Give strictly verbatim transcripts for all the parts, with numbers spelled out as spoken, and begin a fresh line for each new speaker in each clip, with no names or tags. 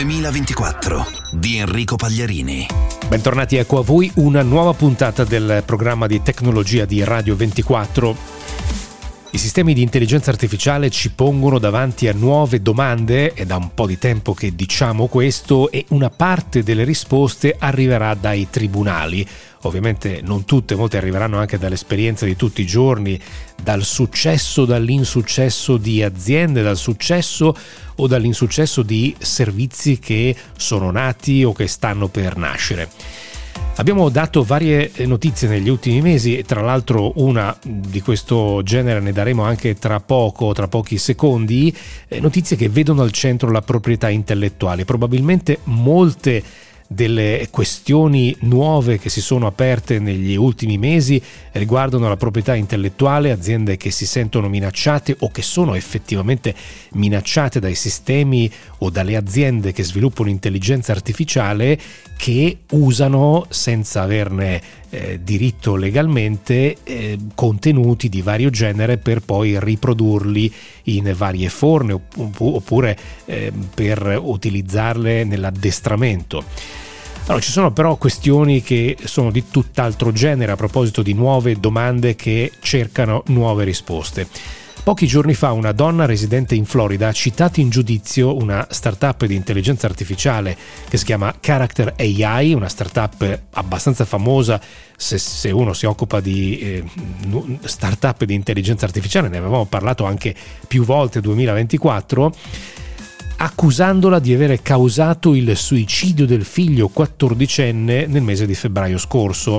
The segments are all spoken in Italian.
duemilaventiquattro di Enrico Pagliarini.
Bentornati, ecco a voi una nuova puntata del programma di tecnologia di Radio ventiquattro. I sistemi di intelligenza artificiale ci pongono davanti a nuove domande, è da un po' di tempo che diciamo questo, e una parte delle risposte arriverà dai tribunali. Ovviamente non tutte, molte arriveranno anche dall'esperienza di tutti i giorni, dal successo, dall'insuccesso di aziende, dal successo o dall'insuccesso di servizi che sono nati o che stanno per nascere. Abbiamo dato varie notizie negli ultimi mesi e tra l'altro una di questo genere ne daremo anche tra poco, tra pochi secondi, notizie che vedono al centro la proprietà intellettuale. Probabilmente molte delle questioni nuove che si sono aperte negli ultimi mesi riguardano la proprietà intellettuale, aziende che si sentono minacciate o che sono effettivamente minacciate dai sistemi o dalle aziende che sviluppano intelligenza artificiale, che usano senza averne eh, diritto legalmente eh, contenuti di vario genere per poi riprodurli in varie forme oppure eh, per utilizzarle nell'addestramento. Allora, ci sono però questioni che sono di tutt'altro genere a proposito di nuove domande che cercano nuove risposte. Pochi giorni fa una donna residente in Florida ha citato in giudizio una startup di intelligenza artificiale che si chiama Character A I, una startup abbastanza famosa se, se uno si occupa di eh, startup di intelligenza artificiale, ne avevamo parlato anche più volte nel duemilaventiquattro, accusandola di avere causato il suicidio del figlio quattordicenne nel mese di febbraio scorso.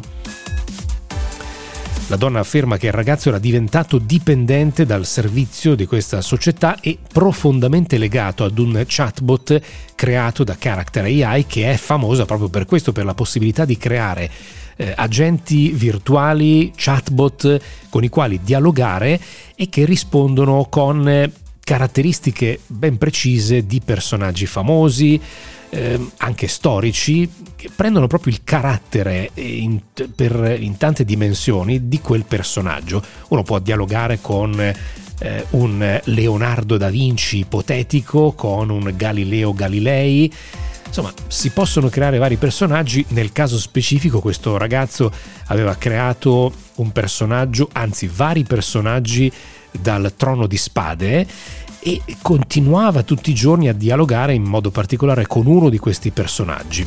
La donna afferma che il ragazzo era diventato dipendente dal servizio di questa società e profondamente legato ad un chatbot creato da Character A I, che è famosa proprio per questo, per la possibilità di creare eh, agenti virtuali, chatbot con i quali dialogare e che rispondono con caratteristiche ben precise di personaggi famosi, eh, anche storici, che prendono proprio il carattere in, per, in tante dimensioni di quel personaggio. Uno può dialogare con eh, un Leonardo da Vinci ipotetico, con un Galileo Galilei. Insomma, si possono creare vari personaggi. Nel caso specifico questo ragazzo aveva creato un personaggio, anzi vari personaggi dal Trono di Spade, e continuava tutti i giorni a dialogare in modo particolare con uno di questi personaggi.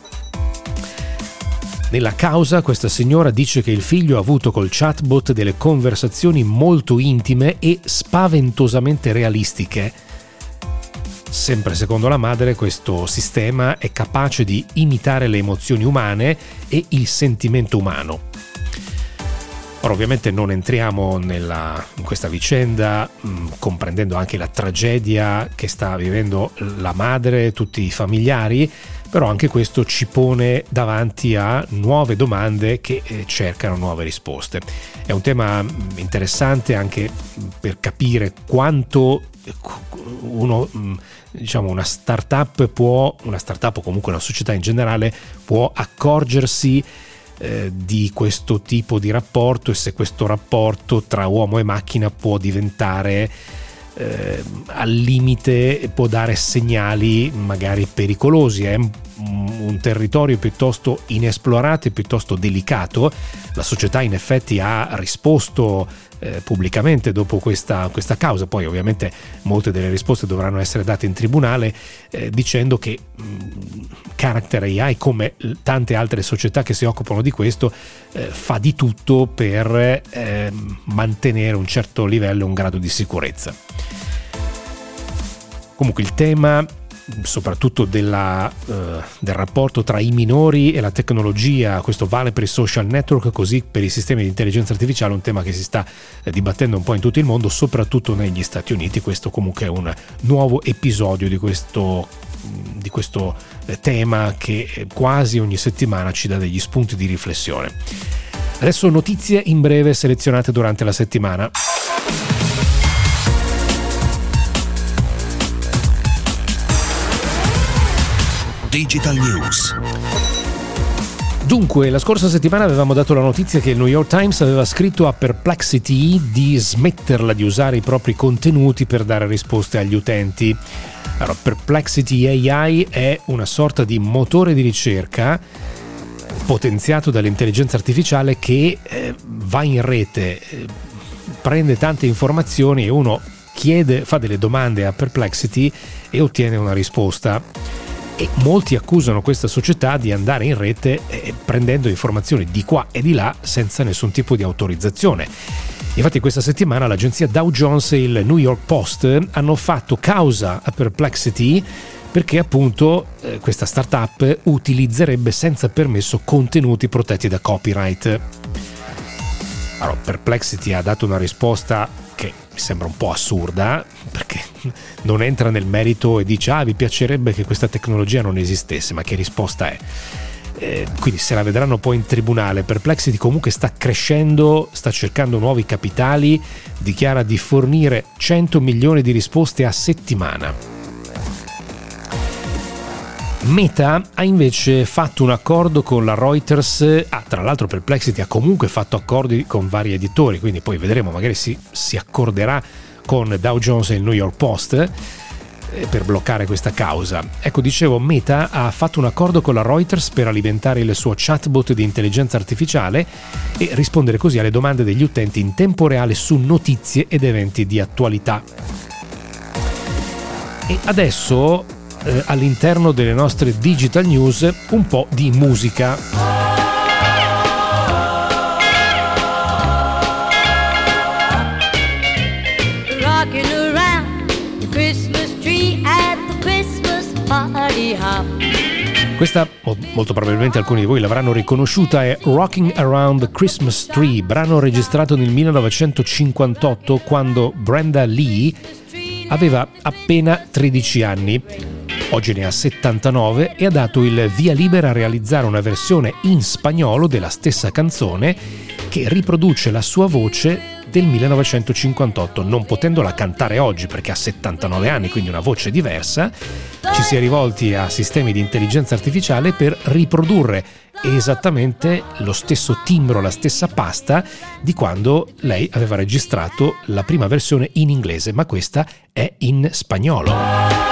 Nella causa questa signora dice che il figlio ha avuto col chatbot delle conversazioni molto intime e spaventosamente realistiche. Sempre secondo la madre, questo sistema è capace di imitare le emozioni umane e il sentimento umano. Ora, ovviamente non entriamo nella, in questa vicenda mh, comprendendo anche la tragedia che sta vivendo la madre e tutti i familiari, però anche questo ci pone davanti a nuove domande che eh, cercano nuove risposte. È un tema interessante anche per capire quanto uno, diciamo, una startup può, una startup o comunque una società in generale può accorgersi Eh, di questo tipo di rapporto, e se questo rapporto tra uomo e macchina può diventare eh, al limite, può dare segnali magari pericolosi. È un, un territorio piuttosto inesplorato e piuttosto delicato. La società in effetti ha risposto eh, pubblicamente dopo questa, questa causa. Poi ovviamente molte delle risposte dovranno essere date in tribunale, eh, dicendo che mh, Character A I, come tante altre società che si occupano di questo, eh, fa di tutto per eh, mantenere un certo livello, un grado di sicurezza. Comunque il tema soprattutto della, uh, del rapporto tra i minori e la tecnologia, questo vale per i social network così per i sistemi di intelligenza artificiale, un tema che si sta eh, dibattendo un po' in tutto il mondo, soprattutto negli Stati Uniti. Questo comunque è un nuovo episodio di questo, di questo eh, tema che quasi ogni settimana ci dà degli spunti di riflessione. Adesso notizie in breve selezionate durante la settimana.
Digital News.
Dunque, la scorsa settimana avevamo dato la notizia che il New York Times aveva scritto a Perplexity di smetterla di usare i propri contenuti per dare risposte agli utenti. Allora, Perplexity A I è una sorta di motore di ricerca potenziato dall'intelligenza artificiale che eh, va in rete, eh, prende tante informazioni e uno chiede, fa delle domande a Perplexity e ottiene una risposta. E molti accusano questa società di andare in rete eh, prendendo informazioni di qua e di là senza nessun tipo di autorizzazione. Infatti questa settimana l'agenzia Dow Jones e il New York Post hanno fatto causa a Perplexity perché appunto eh, questa startup utilizzerebbe senza permesso contenuti protetti da copyright. Allora, Perplexity ha dato una risposta che mi sembra un po' assurda, perché non entra nel merito e dice ah vi piacerebbe che questa tecnologia non esistesse, ma che risposta è? Eh, quindi se la vedranno poi in tribunale. Perplexity comunque sta crescendo, sta cercando nuovi capitali, dichiara di fornire cento milioni di risposte a settimana. Meta ha invece fatto un accordo con la Reuters. Ah, tra l'altro Perplexity ha comunque fatto accordi con vari editori, quindi poi vedremo, magari si, si accorderà con Dow Jones e il New York Post eh, per bloccare questa causa. Ecco, dicevo, Meta ha fatto un accordo con la Reuters per alimentare il suo chatbot di intelligenza artificiale e rispondere così alle domande degli utenti in tempo reale su notizie ed eventi di attualità. E adesso Eh, all'interno delle nostre digital news un po' di musica.
Rocking around the Christmas tree at the Christmas party hop.
Questa, molto probabilmente alcuni di voi l'avranno riconosciuta, è Rocking Around the Christmas Tree, brano registrato nel millenovecentocinquantotto quando Brenda Lee aveva appena tredici anni. Oggi ne ha settantanove e ha dato il via libera a realizzare una versione in spagnolo della stessa canzone che riproduce la sua voce del millenovecentocinquantotto, non potendola cantare oggi perché ha settantanove anni, quindi una voce diversa. Ci si è rivolti a sistemi di intelligenza artificiale per riprodurre esattamente lo stesso timbro, la stessa pasta di quando lei aveva registrato la prima versione in inglese, ma questa è in spagnolo.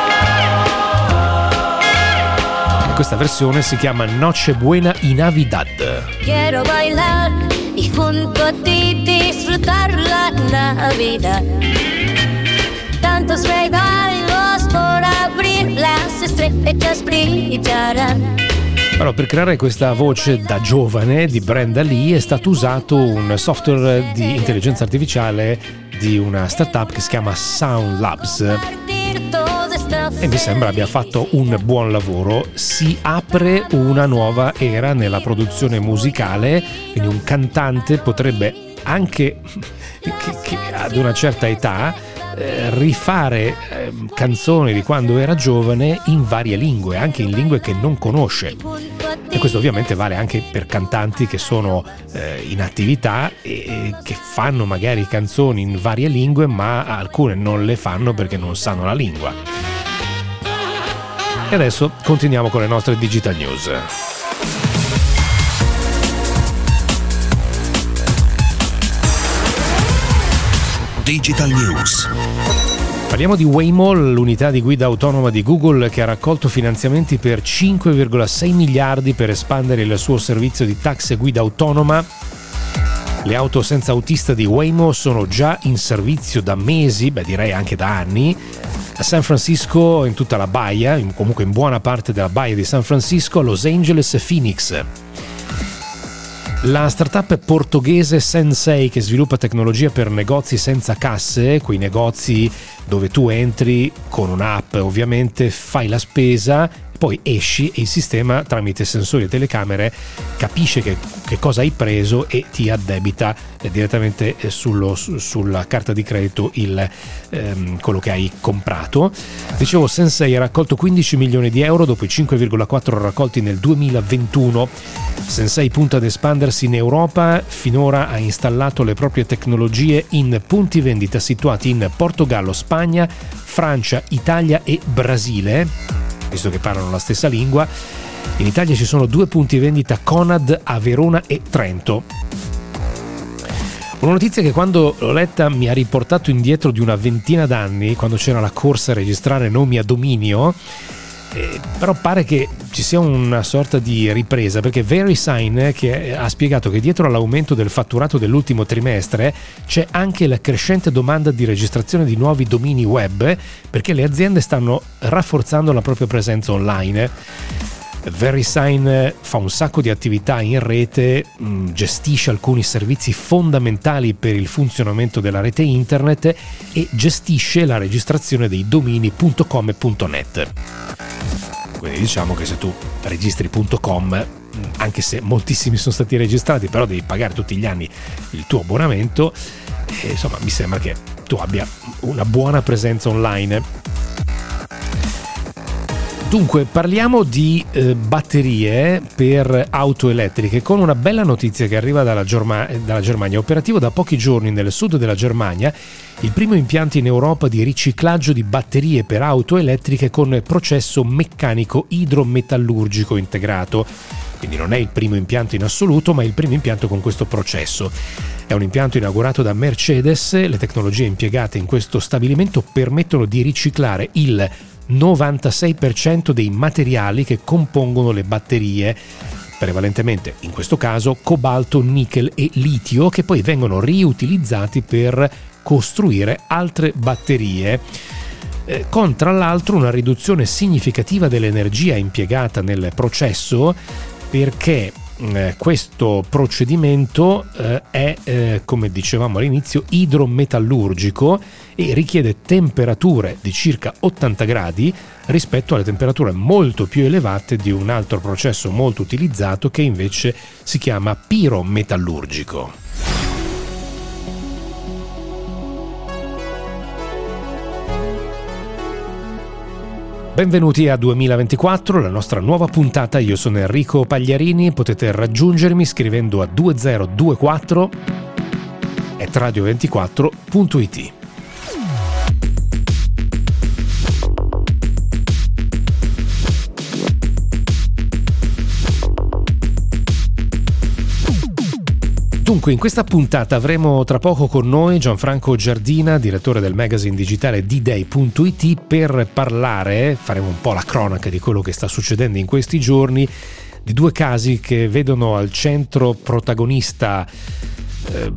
Questa versione si chiama Nochebuena y Navidad.
Quiero bailar y junto a ti disfrutar la Navidad. Tantos regalos por abrir, las estrellas brillarán.
Allora, per creare questa voce da giovane di Brenda Lee è stato usato un software di intelligenza artificiale di una startup che si chiama Sound Labs. E mi sembra abbia fatto un buon lavoro. Si apre una nuova era nella produzione musicale, quindi un cantante potrebbe anche che, che ad una certa età eh, rifare eh, canzoni di quando era giovane in varie lingue, anche in lingue che non conosce. E questo ovviamente vale anche per cantanti che sono eh, in attività e, e che fanno magari canzoni in varie lingue, ma alcune non le fanno perché non sanno la lingua. E adesso continuiamo con le nostre digital news.
Digital News.
Parliamo di Waymo, l'unità di guida autonoma di Google che ha raccolto finanziamenti per cinque virgola sei miliardi per espandere il suo servizio di taxi e guida autonoma. Le auto senza autista di Waymo sono già in servizio da mesi, beh direi anche da anni, a San Francisco, in tutta la baia, in, comunque in buona parte della baia di San Francisco, Los Angeles e Phoenix. La startup portoghese Sensei, che sviluppa tecnologia per negozi senza casse, quei negozi dove tu entri con un'app, ovviamente fai la spesa, poi esci e il sistema tramite sensori e telecamere capisce che, che cosa hai preso e ti addebita eh, direttamente eh, sullo, su, sulla carta di credito il, ehm, quello che hai comprato. Dicevo, Sensei ha raccolto quindici milioni di euro dopo i cinque virgola quattro raccolti nel duemilaventuno. Sensei punta ad espandersi in Europa, finora ha installato le proprie tecnologie in punti vendita situati in Portogallo, Spagna, Francia, Italia e Brasile, visto che parlano la stessa lingua. In Italia ci sono due punti vendita Conad a Verona e Trento. Una notizia che quando l'ho letta mi ha riportato indietro di una ventina d'anni, quando c'era la corsa a registrare nomi a dominio, eh, però pare che ci sia una sorta di ripresa, perché VeriSign che ha spiegato che dietro all'aumento del fatturato dell'ultimo trimestre c'è anche la crescente domanda di registrazione di nuovi domini web, perché le aziende stanno rafforzando la propria presenza online. VeriSign fa un sacco di attività in rete, gestisce alcuni servizi fondamentali per il funzionamento della rete internet e gestisce la registrazione dei domini .com e .net. Quindi diciamo che se tu registri .com, anche se moltissimi sono stati registrati, però devi pagare tutti gli anni il tuo abbonamento, e insomma mi sembra che tu abbia una buona presenza online. Dunque, parliamo di eh, batterie per auto elettriche con una bella notizia che arriva dalla, Germa- dalla Germania. Operativo da pochi giorni nel sud della Germania il primo impianto in Europa di riciclaggio di batterie per auto elettriche con processo meccanico idrometallurgico integrato. Quindi non è il primo impianto in assoluto, ma il primo impianto con questo processo. È un impianto inaugurato da Mercedes. Le tecnologie impiegate in questo stabilimento permettono di riciclare il novantasei per cento dei materiali che compongono le batterie, prevalentemente in questo caso cobalto, nickel e litio, che poi vengono riutilizzati per costruire altre batterie, eh, con tra l'altro una riduzione significativa dell'energia impiegata nel processo, perché eh, questo procedimento eh, è, eh, come dicevamo all'inizio, idrometallurgico e richiede temperature di circa ottanta gradi rispetto alle temperature molto più elevate di un altro processo molto utilizzato che invece si chiama pirometallurgico. Benvenuti a duemilaventiquattro, la nostra nuova puntata. Io sono Enrico Pagliarini, potete raggiungermi scrivendo a due zero due quattro at radio ventiquattro punto it. Dunque, in questa puntata avremo tra poco con noi Gianfranco Giardina, direttore del magazine digitale d day punto it, per parlare, faremo un po' la cronaca di quello che sta succedendo in questi giorni, di due casi che vedono al centro protagonista eh,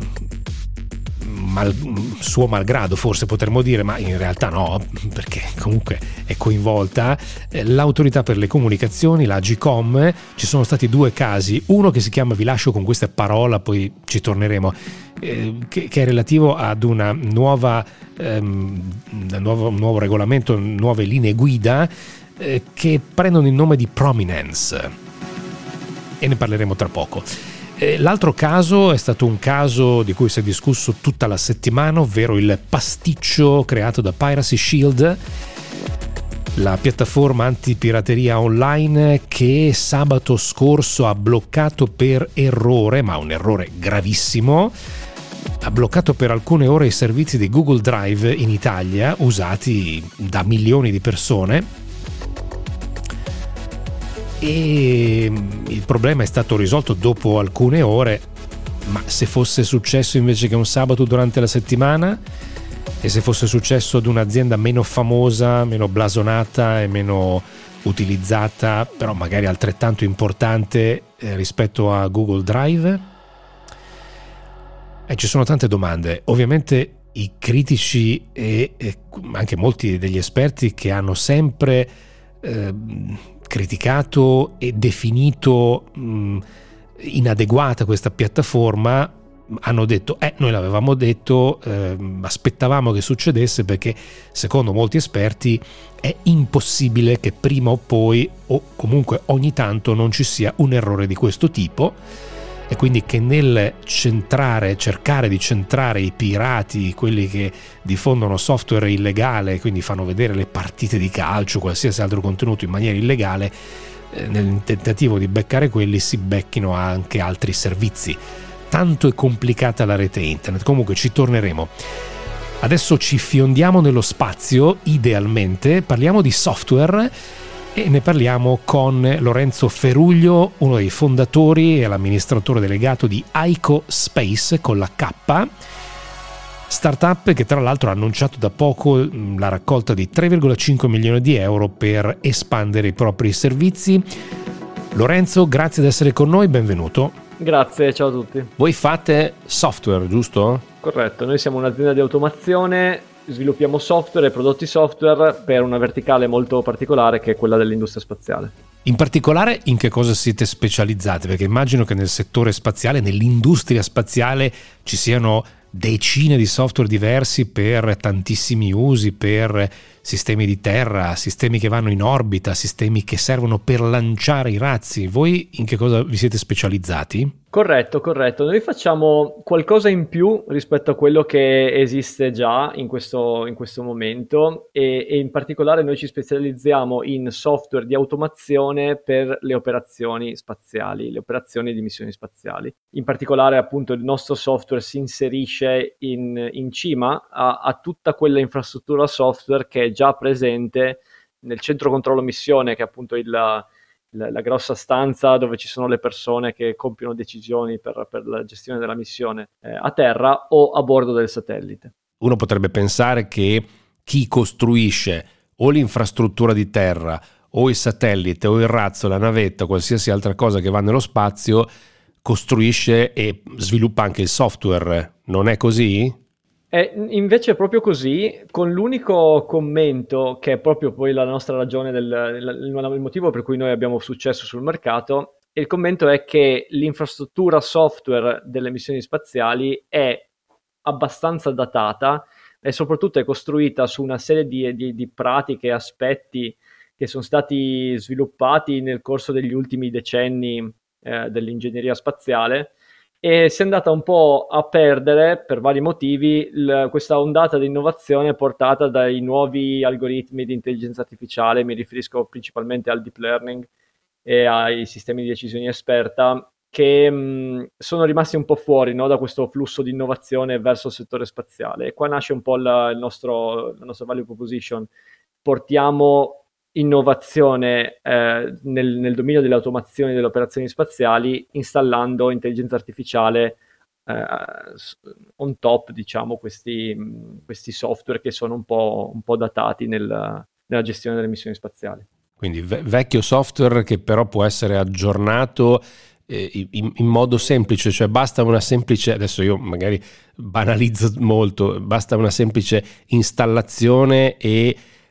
mal, suo malgrado, forse potremmo dire, ma in realtà no, perché comunque è coinvolta eh, l'autorità per le comunicazioni, la Agcom. Ci sono stati due casi, uno che si chiama, vi lascio con questa parola, poi ci torneremo, eh, che, che è relativo ad una nuova ehm, un nuovo, un nuovo regolamento, nuove linee guida eh, che prendono il nome di Prominence, e ne parleremo tra poco. L'altro caso è stato un caso di cui si è discusso tutta la settimana, ovvero il pasticcio creato da Piracy Shield, la piattaforma antipirateria online che sabato scorso ha bloccato per errore, ma un errore gravissimo, ha bloccato per alcune ore i servizi di Google Drive in Italia, usati da milioni di persone. E il problema è stato risolto dopo alcune ore, ma se fosse successo invece che un sabato durante la settimana, e se fosse successo ad un'azienda meno famosa, meno blasonata e meno utilizzata, però magari altrettanto importante eh, rispetto a Google Drive? E ci sono tante domande. Ovviamente i critici e, e anche molti degli esperti che hanno sempre eh, criticato e definito mh, inadeguata questa piattaforma hanno detto eh noi l'avevamo detto, eh, aspettavamo che succedesse, perché secondo molti esperti è impossibile che prima o poi, o comunque ogni tanto, non ci sia un errore di questo tipo, e quindi che nel centrare, cercare di centrare i pirati, quelli che diffondono software illegale, quindi fanno vedere le partite di calcio, qualsiasi altro contenuto in maniera illegale, eh, nel tentativo di beccare quelli si becchino anche altri servizi. Tanto è complicata la rete internet. Comunque ci torneremo. Adesso ci fiondiamo nello spazio, idealmente, parliamo di software e ne parliamo con Lorenzo Feruglio, uno dei fondatori e l'amministratore delegato di Aiko Space con la K, startup che tra l'altro ha annunciato da poco la raccolta di tre virgola cinque milioni di euro per espandere i propri servizi. Lorenzo, grazie di essere con noi, benvenuto.
Grazie, ciao a tutti.
Voi fate software, giusto?
Corretto, noi siamo un'azienda di automazione, sviluppiamo software e prodotti software per una verticale molto particolare che è quella dell'industria spaziale.
In particolare in che cosa siete specializzati? Perché immagino che nel settore spaziale, nell'industria spaziale, ci siano decine di software diversi per tantissimi usi, per sistemi di terra, sistemi che vanno in orbita, sistemi che servono per lanciare i razzi. Voi in che cosa vi siete specializzati?
Corretto, corretto. Noi facciamo qualcosa in più rispetto a quello che esiste già in questo, in questo momento e, e in particolare noi ci specializziamo in software di automazione per le operazioni spaziali, le operazioni di missioni spaziali. In particolare appunto il nostro software si inserisce in, in cima a, a tutta quella infrastruttura software che è già presente nel centro controllo missione, che è appunto il La, la grossa stanza dove ci sono le persone che compiono decisioni per, per la gestione della missione eh, a terra o a bordo del satellite.
Uno potrebbe pensare che chi costruisce o l'infrastruttura di terra o il satellite o il razzo, la navetta, qualsiasi altra cosa che va nello spazio, costruisce e sviluppa anche il software. Non è così?
È invece proprio così, con l'unico commento che è proprio poi la nostra ragione, del, il, il motivo per cui noi abbiamo successo sul mercato, e il commento è che l'infrastruttura software delle missioni spaziali è abbastanza datata e soprattutto è costruita su una serie di, di, di pratiche e aspetti che sono stati sviluppati nel corso degli ultimi decenni eh, dell'ingegneria spaziale, e si è andata un po' a perdere per vari motivi l- questa ondata di innovazione portata dai nuovi algoritmi di intelligenza artificiale. Mi riferisco principalmente al deep learning e ai sistemi di decisione esperta, che mh, sono rimasti un po' fuori, no, da questo flusso di innovazione verso il settore spaziale. E qua nasce un po' la, il nostro, la nostra value proposition. Portiamo innovazione eh, nel, nel dominio delle automazioni delle operazioni spaziali, installando intelligenza artificiale eh, on top, diciamo, questi, questi software che sono un po', un po' datati nel, nella gestione delle missioni spaziali.
Quindi ve- vecchio software che però può essere aggiornato eh, in, in modo semplice, cioè basta una semplice, adesso io magari banalizzo molto, basta una semplice installazione e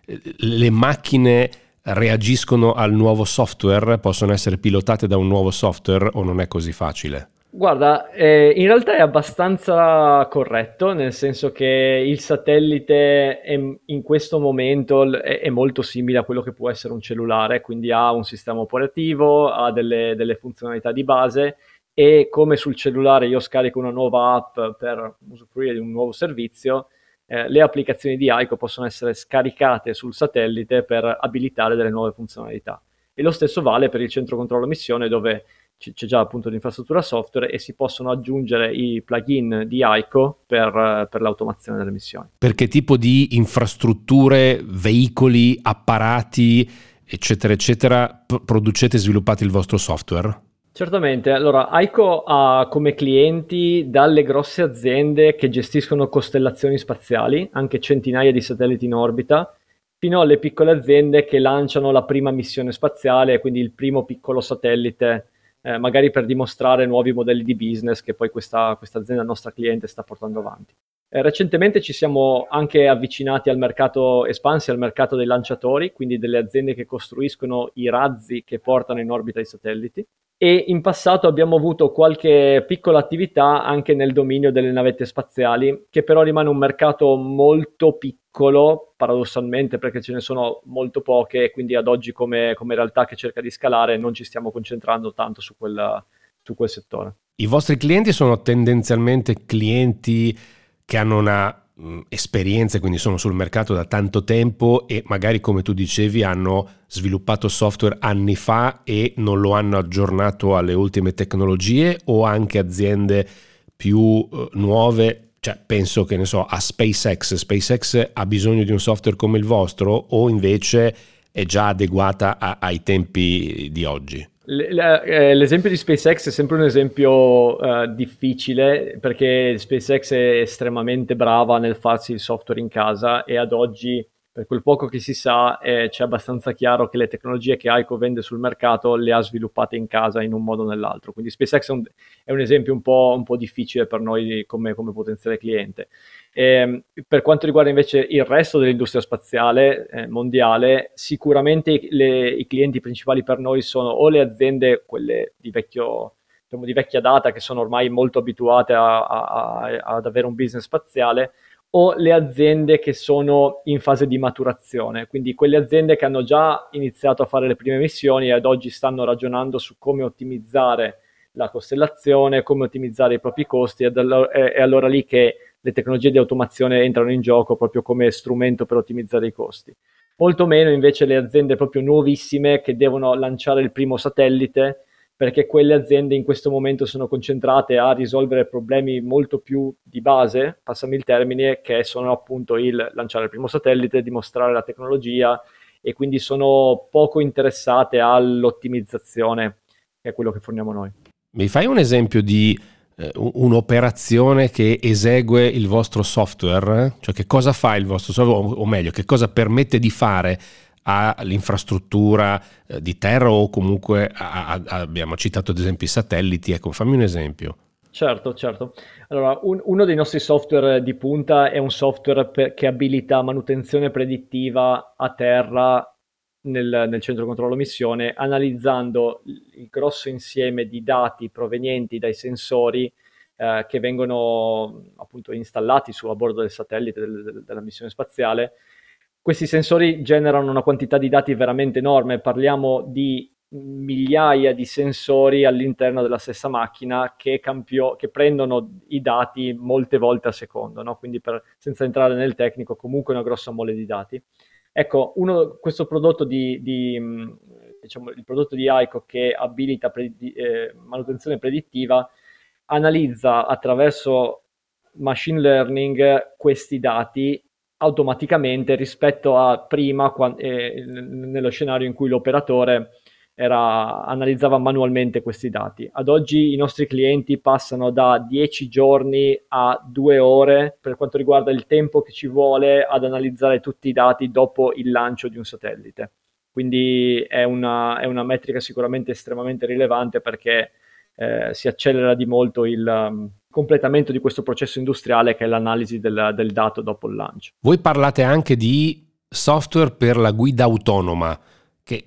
le macchine reagiscono al nuovo software, possono essere pilotate da un nuovo software, o non è così facile?
Guarda, eh, in realtà è abbastanza corretto, nel senso che il satellite è, in questo momento è, è molto simile a quello che può essere un cellulare, quindi ha un sistema operativo, ha delle, delle funzionalità di base, e come sul cellulare io scarico una nuova app per usufruire di un nuovo servizio, Eh, le applicazioni di Aiko possono essere scaricate sul satellite per abilitare delle nuove funzionalità. E lo stesso vale per il centro controllo missione, dove c- c'è già appunto l'infrastruttura software e si possono aggiungere i plugin di Aiko per, per l'automazione delle missioni.
Per che tipo di infrastrutture, veicoli, apparati, eccetera, eccetera, p- producete e sviluppate il vostro software?
Certamente, allora Aiko ha come clienti dalle grosse aziende che gestiscono costellazioni spaziali, anche centinaia di satelliti in orbita, fino alle piccole aziende che lanciano la prima missione spaziale, quindi il primo piccolo satellite, eh, magari per dimostrare nuovi modelli di business che poi questa, questa azienda nostra cliente sta portando avanti. Eh, recentemente ci siamo anche avvicinati al mercato, espansi al mercato dei lanciatori, quindi delle aziende che costruiscono i razzi che portano in orbita i satelliti. E in passato abbiamo avuto qualche piccola attività anche nel dominio delle navette spaziali, che però rimane un mercato molto piccolo, paradossalmente, perché ce ne sono molto poche, e quindi ad oggi come, come realtà che cerca di scalare non ci stiamo concentrando tanto su quel, su quel settore.
I vostri clienti sono tendenzialmente clienti che hanno una mh, esperienza, quindi sono sul mercato da tanto tempo e magari, come tu dicevi, hanno sviluppato software anni fa e non lo hanno aggiornato alle ultime tecnologie, o anche aziende più uh, nuove, cioè penso che ne so a SpaceX, SpaceX ha bisogno di un software come il vostro, o invece è già adeguata a, ai tempi di oggi?
L'esempio di SpaceX è sempre un esempio uh, difficile, perché SpaceX è estremamente brava nel farsi il software in casa, e ad oggi, per quel poco che si sa, eh, c'è abbastanza chiaro che le tecnologie che Aiko vende sul mercato le ha sviluppate in casa in un modo o nell'altro. Quindi SpaceX è un, è un esempio un po', un po' difficile per noi come, come potenziale cliente. Eh, per quanto riguarda invece il resto dell'industria spaziale eh, mondiale, sicuramente le, i clienti principali per noi sono o le aziende, quelle di vecchio, diciamo, di vecchia data, che sono ormai molto abituate a, a, a, ad avere un business spaziale, o le aziende che sono in fase di maturazione, quindi quelle aziende che hanno già iniziato a fare le prime missioni e ad oggi stanno ragionando su come ottimizzare la costellazione, come ottimizzare i propri costi, ed allora, è, è allora lì che le tecnologie di automazione entrano in gioco proprio come strumento per ottimizzare i costi. Molto meno invece le aziende proprio nuovissime che devono lanciare il primo satellite, perché quelle aziende in questo momento sono concentrate a risolvere problemi molto più di base, passami il termine, che sono appunto il lanciare il primo satellite, dimostrare la tecnologia, e quindi sono poco interessate all'ottimizzazione, che è quello che forniamo noi.
Mi fai un esempio di eh, un'operazione che esegue il vostro software? Cioè, che cosa fa il vostro software, o meglio, che cosa permette di fare all'infrastruttura eh, di terra, o comunque a, a, abbiamo citato ad esempio i satelliti? Ecco, fammi un esempio.
Certo, certo. Allora, un, uno dei nostri software di punta è un software per, che abilita manutenzione predittiva a terra nel, nel centro controllo missione, analizzando il grosso insieme di dati provenienti dai sensori eh, che vengono appunto installati su a bordo del satellite del, del, della missione spaziale. Questi sensori generano una quantità di dati veramente enorme, parliamo di migliaia di sensori all'interno della stessa macchina che, campio- che prendono i dati molte volte al secondo, no? Quindi, per, senza entrare nel tecnico, comunque una grossa mole di dati. Ecco, uno, questo prodotto di, di diciamo, il prodotto di Aiko che abilita predi- eh, manutenzione predittiva, analizza attraverso machine learning questi dati automaticamente rispetto a prima, quando, eh, nello scenario in cui l'operatore era, analizzava manualmente questi dati. Ad oggi i nostri clienti passano da dieci giorni a due ore per quanto riguarda il tempo che ci vuole ad analizzare tutti i dati dopo il lancio di un satellite. Quindi è una, è una metrica sicuramente estremamente rilevante, perché eh, si accelera di molto il um, completamento di questo processo industriale, che è l'analisi del, del dato dopo il lancio.
Voi parlate anche di software per la guida autonoma, che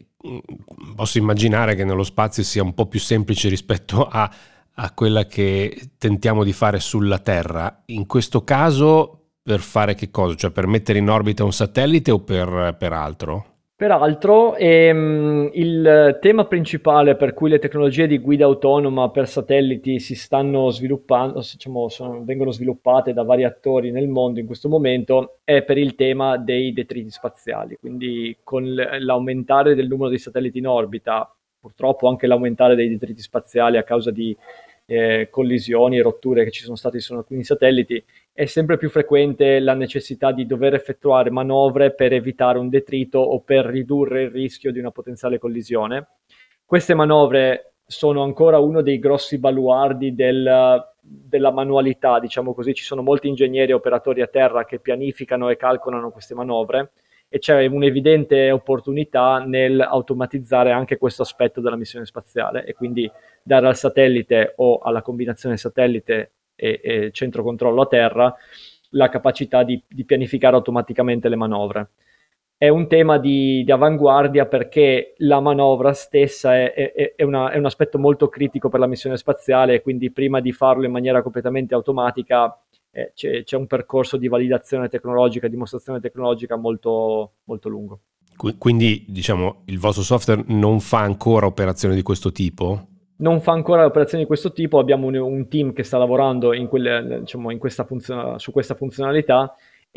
posso immaginare che nello spazio sia un po' più semplice rispetto a, a quella che tentiamo di fare sulla Terra. In questo caso, per fare che cosa? Cioè, per mettere in orbita un satellite o per, per altro?
Peraltro, ehm, il tema principale per cui le tecnologie di guida autonoma per satelliti si stanno sviluppando, diciamo, sono, vengono sviluppate da vari attori nel mondo in questo momento, è per il tema dei detriti spaziali. Quindi, con l'aumentare del numero di satelliti in orbita, purtroppo anche l'aumentare dei detriti spaziali a causa di eh, collisioni e rotture che ci sono state su alcuni satelliti, è sempre più frequente la necessità di dover effettuare manovre per evitare un detrito o per ridurre il rischio di una potenziale collisione. Queste manovre sono ancora uno dei grossi baluardi del, della manualità, diciamo così. Ci sono molti ingegneri e operatori a terra che pianificano e calcolano queste manovre, e c'è un'evidente opportunità nel automatizzare anche questo aspetto della missione spaziale, e quindi dare al satellite o alla combinazione satellite e, e centro controllo a terra la capacità di, di pianificare automaticamente le manovre. È un tema di, di avanguardia, perché la manovra stessa è, è, è, una, è un aspetto molto critico per la missione spaziale, e quindi prima di farlo in maniera completamente automatica eh, c'è, c'è un percorso di validazione tecnologica, dimostrazione tecnologica molto, molto lungo.
Quindi, diciamo, il vostro software non fa ancora operazioni di questo tipo?
Non fa ancora operazioni di questo tipo. Abbiamo un, un team che sta lavorando in quelle, diciamo, in questa funzion- su questa funzionalità,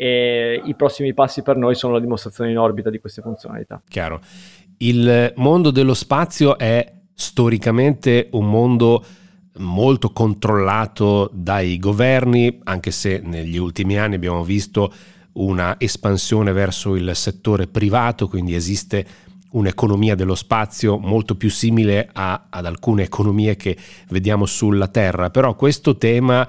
e i prossimi passi per noi sono la dimostrazione in orbita di queste funzionalità.
Chiaro. Il mondo dello spazio è storicamente un mondo molto controllato dai governi, anche se negli ultimi anni abbiamo visto una espansione verso il settore privato, quindi esiste un'economia dello spazio molto più simile a, ad alcune economie che vediamo sulla Terra, però questo tema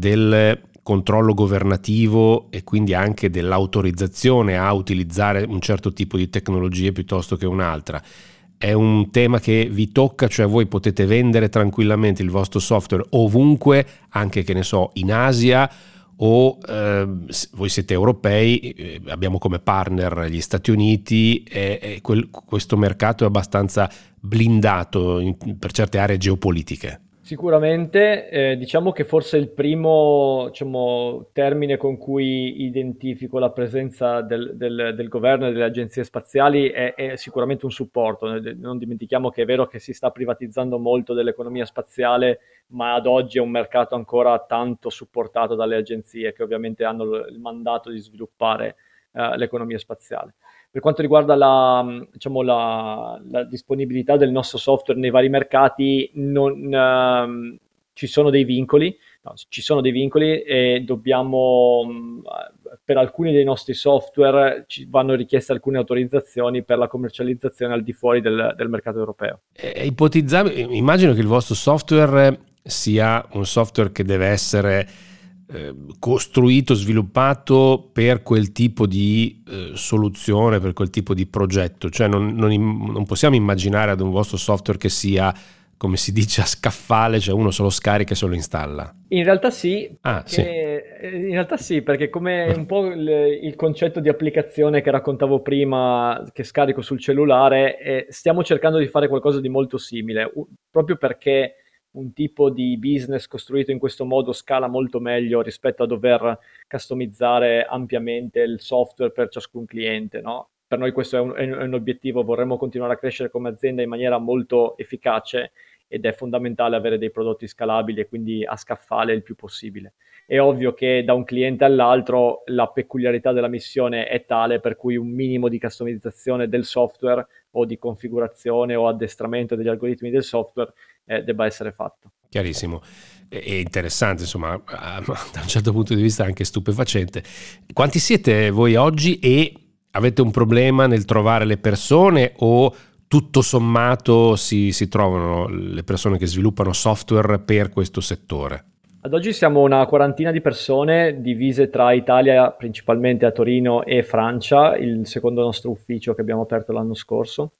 del controllo governativo e quindi anche dell'autorizzazione a utilizzare un certo tipo di tecnologie piuttosto che un'altra è un tema che vi tocca, cioè voi potete vendere tranquillamente il vostro software ovunque, anche che ne so in Asia, o eh, voi siete europei, eh, abbiamo come partner gli Stati Uniti e, e quel, questo mercato è abbastanza blindato in, per certe aree geopolitiche.
Sicuramente, eh, diciamo che forse il primo diciamo, termine con cui identifico la presenza del, del, del governo e delle agenzie spaziali è, è sicuramente un supporto. Non dimentichiamo che è vero che si sta privatizzando molto dell'economia spaziale, ma ad oggi è un mercato ancora tanto supportato dalle agenzie che ovviamente hanno il mandato di sviluppare uh, l'economia spaziale. Per quanto riguarda la, diciamo, la, la disponibilità del nostro software nei vari mercati, non, uh, ci sono dei vincoli, no, ci sono dei vincoli e dobbiamo, per alcuni dei nostri software ci vanno richieste alcune autorizzazioni per la commercializzazione al di fuori del, del mercato europeo.
È ipotizzabile, immagino che il vostro software sia un software che deve essere eh, costruito, sviluppato per quel tipo di eh, soluzione, per quel tipo di progetto, cioè non, non, non possiamo immaginare ad un vostro software che sia, come si dice, a scaffale, cioè uno solo scarica e se lo installa.
In realtà sì,
ah,
perché,
sì.
in realtà sì, perché come un po' il, il concetto di applicazione che raccontavo prima, che scarico sul cellulare, eh, stiamo cercando di fare qualcosa di molto simile, uh, proprio perché un tipo di business costruito in questo modo scala molto meglio rispetto a dover customizzare ampiamente il software per ciascun cliente, no? Per noi questo è un, è un obiettivo, vorremmo continuare a crescere come azienda in maniera molto efficace ed è fondamentale avere dei prodotti scalabili e quindi a scaffale il più possibile. È ovvio che da un cliente all'altro la peculiarità della missione è tale per cui un minimo di customizzazione del software o di configurazione o addestramento degli algoritmi del software eh, debba essere fatto.
Chiarissimo. È interessante, insomma, da un certo punto di vista anche stupefacente. Quanti siete voi oggi e avete un problema nel trovare le persone o tutto sommato si, si trovano le persone che sviluppano software per questo settore?
Ad oggi siamo una quarantina di persone divise tra Italia, principalmente a Torino, e Francia, il secondo nostro ufficio che abbiamo aperto l'anno scorso.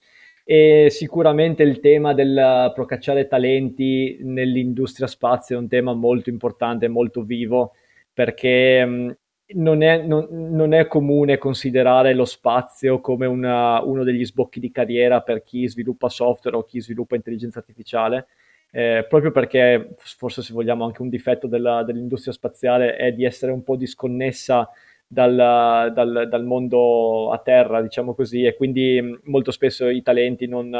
E sicuramente il tema del procacciare talenti nell'industria spazio è un tema molto importante, molto vivo, perché mh, non, è, non, non è comune considerare lo spazio come una, uno degli sbocchi di carriera per chi sviluppa software o chi sviluppa intelligenza artificiale. Eh, proprio perché forse, se vogliamo, anche un difetto della, dell'industria spaziale è di essere un po' disconnessa dal, dal, dal mondo a terra, diciamo così, e quindi molto spesso i talenti non,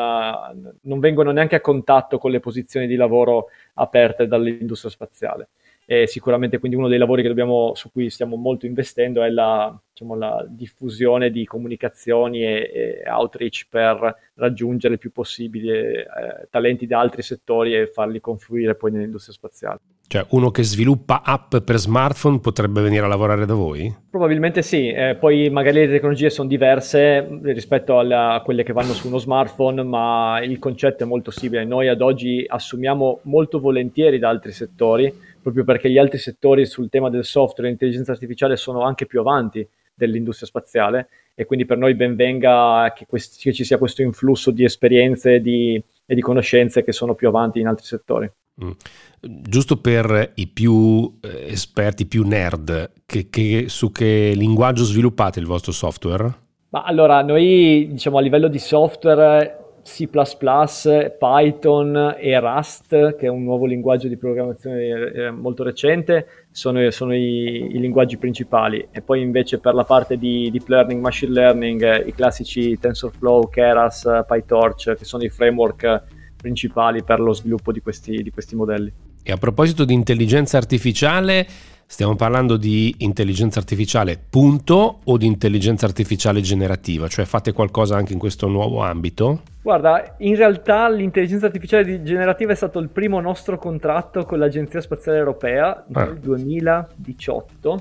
non vengono neanche a contatto con le posizioni di lavoro aperte dall'industria spaziale. E sicuramente quindi uno dei lavori che dobbiamo, su cui stiamo molto investendo è la, diciamo, la diffusione di comunicazioni e, e outreach per raggiungere il più possibile eh, talenti da altri settori e farli confluire poi nell'industria spaziale.
Cioè uno che sviluppa app per smartphone potrebbe venire a lavorare da voi?
Probabilmente sì, eh, poi magari le tecnologie sono diverse rispetto alla, a quelle che vanno su uno smartphone, ma il concetto è molto simile. Noi ad oggi assumiamo molto volentieri da altri settori, proprio perché gli altri settori sul tema del software e dell'intelligenza artificiale sono anche più avanti dell'industria spaziale e quindi per noi ben venga che, quest- che ci sia questo influsso di esperienze e di, e di conoscenze che sono più avanti in altri settori.
Mm. Giusto per i più eh, esperti, più nerd, che, che, su che linguaggio sviluppate il vostro software?
Ma allora, noi diciamo a livello di software C plus plus, Python e Rust, che è un nuovo linguaggio di programmazione eh, molto recente, sono, sono i, i linguaggi principali. E poi invece per la parte di deep learning, machine learning, eh, i classici TensorFlow, Keras, PyTorch, che sono i framework principali per lo sviluppo di questi, di questi modelli.
E a proposito di intelligenza artificiale, stiamo parlando di intelligenza artificiale punto o di intelligenza artificiale generativa? Cioè fate qualcosa anche in questo nuovo ambito?
Guarda, in realtà l'intelligenza artificiale generativa è stato il primo nostro contratto con l'Agenzia Spaziale Europea nel ah. duemiladiciotto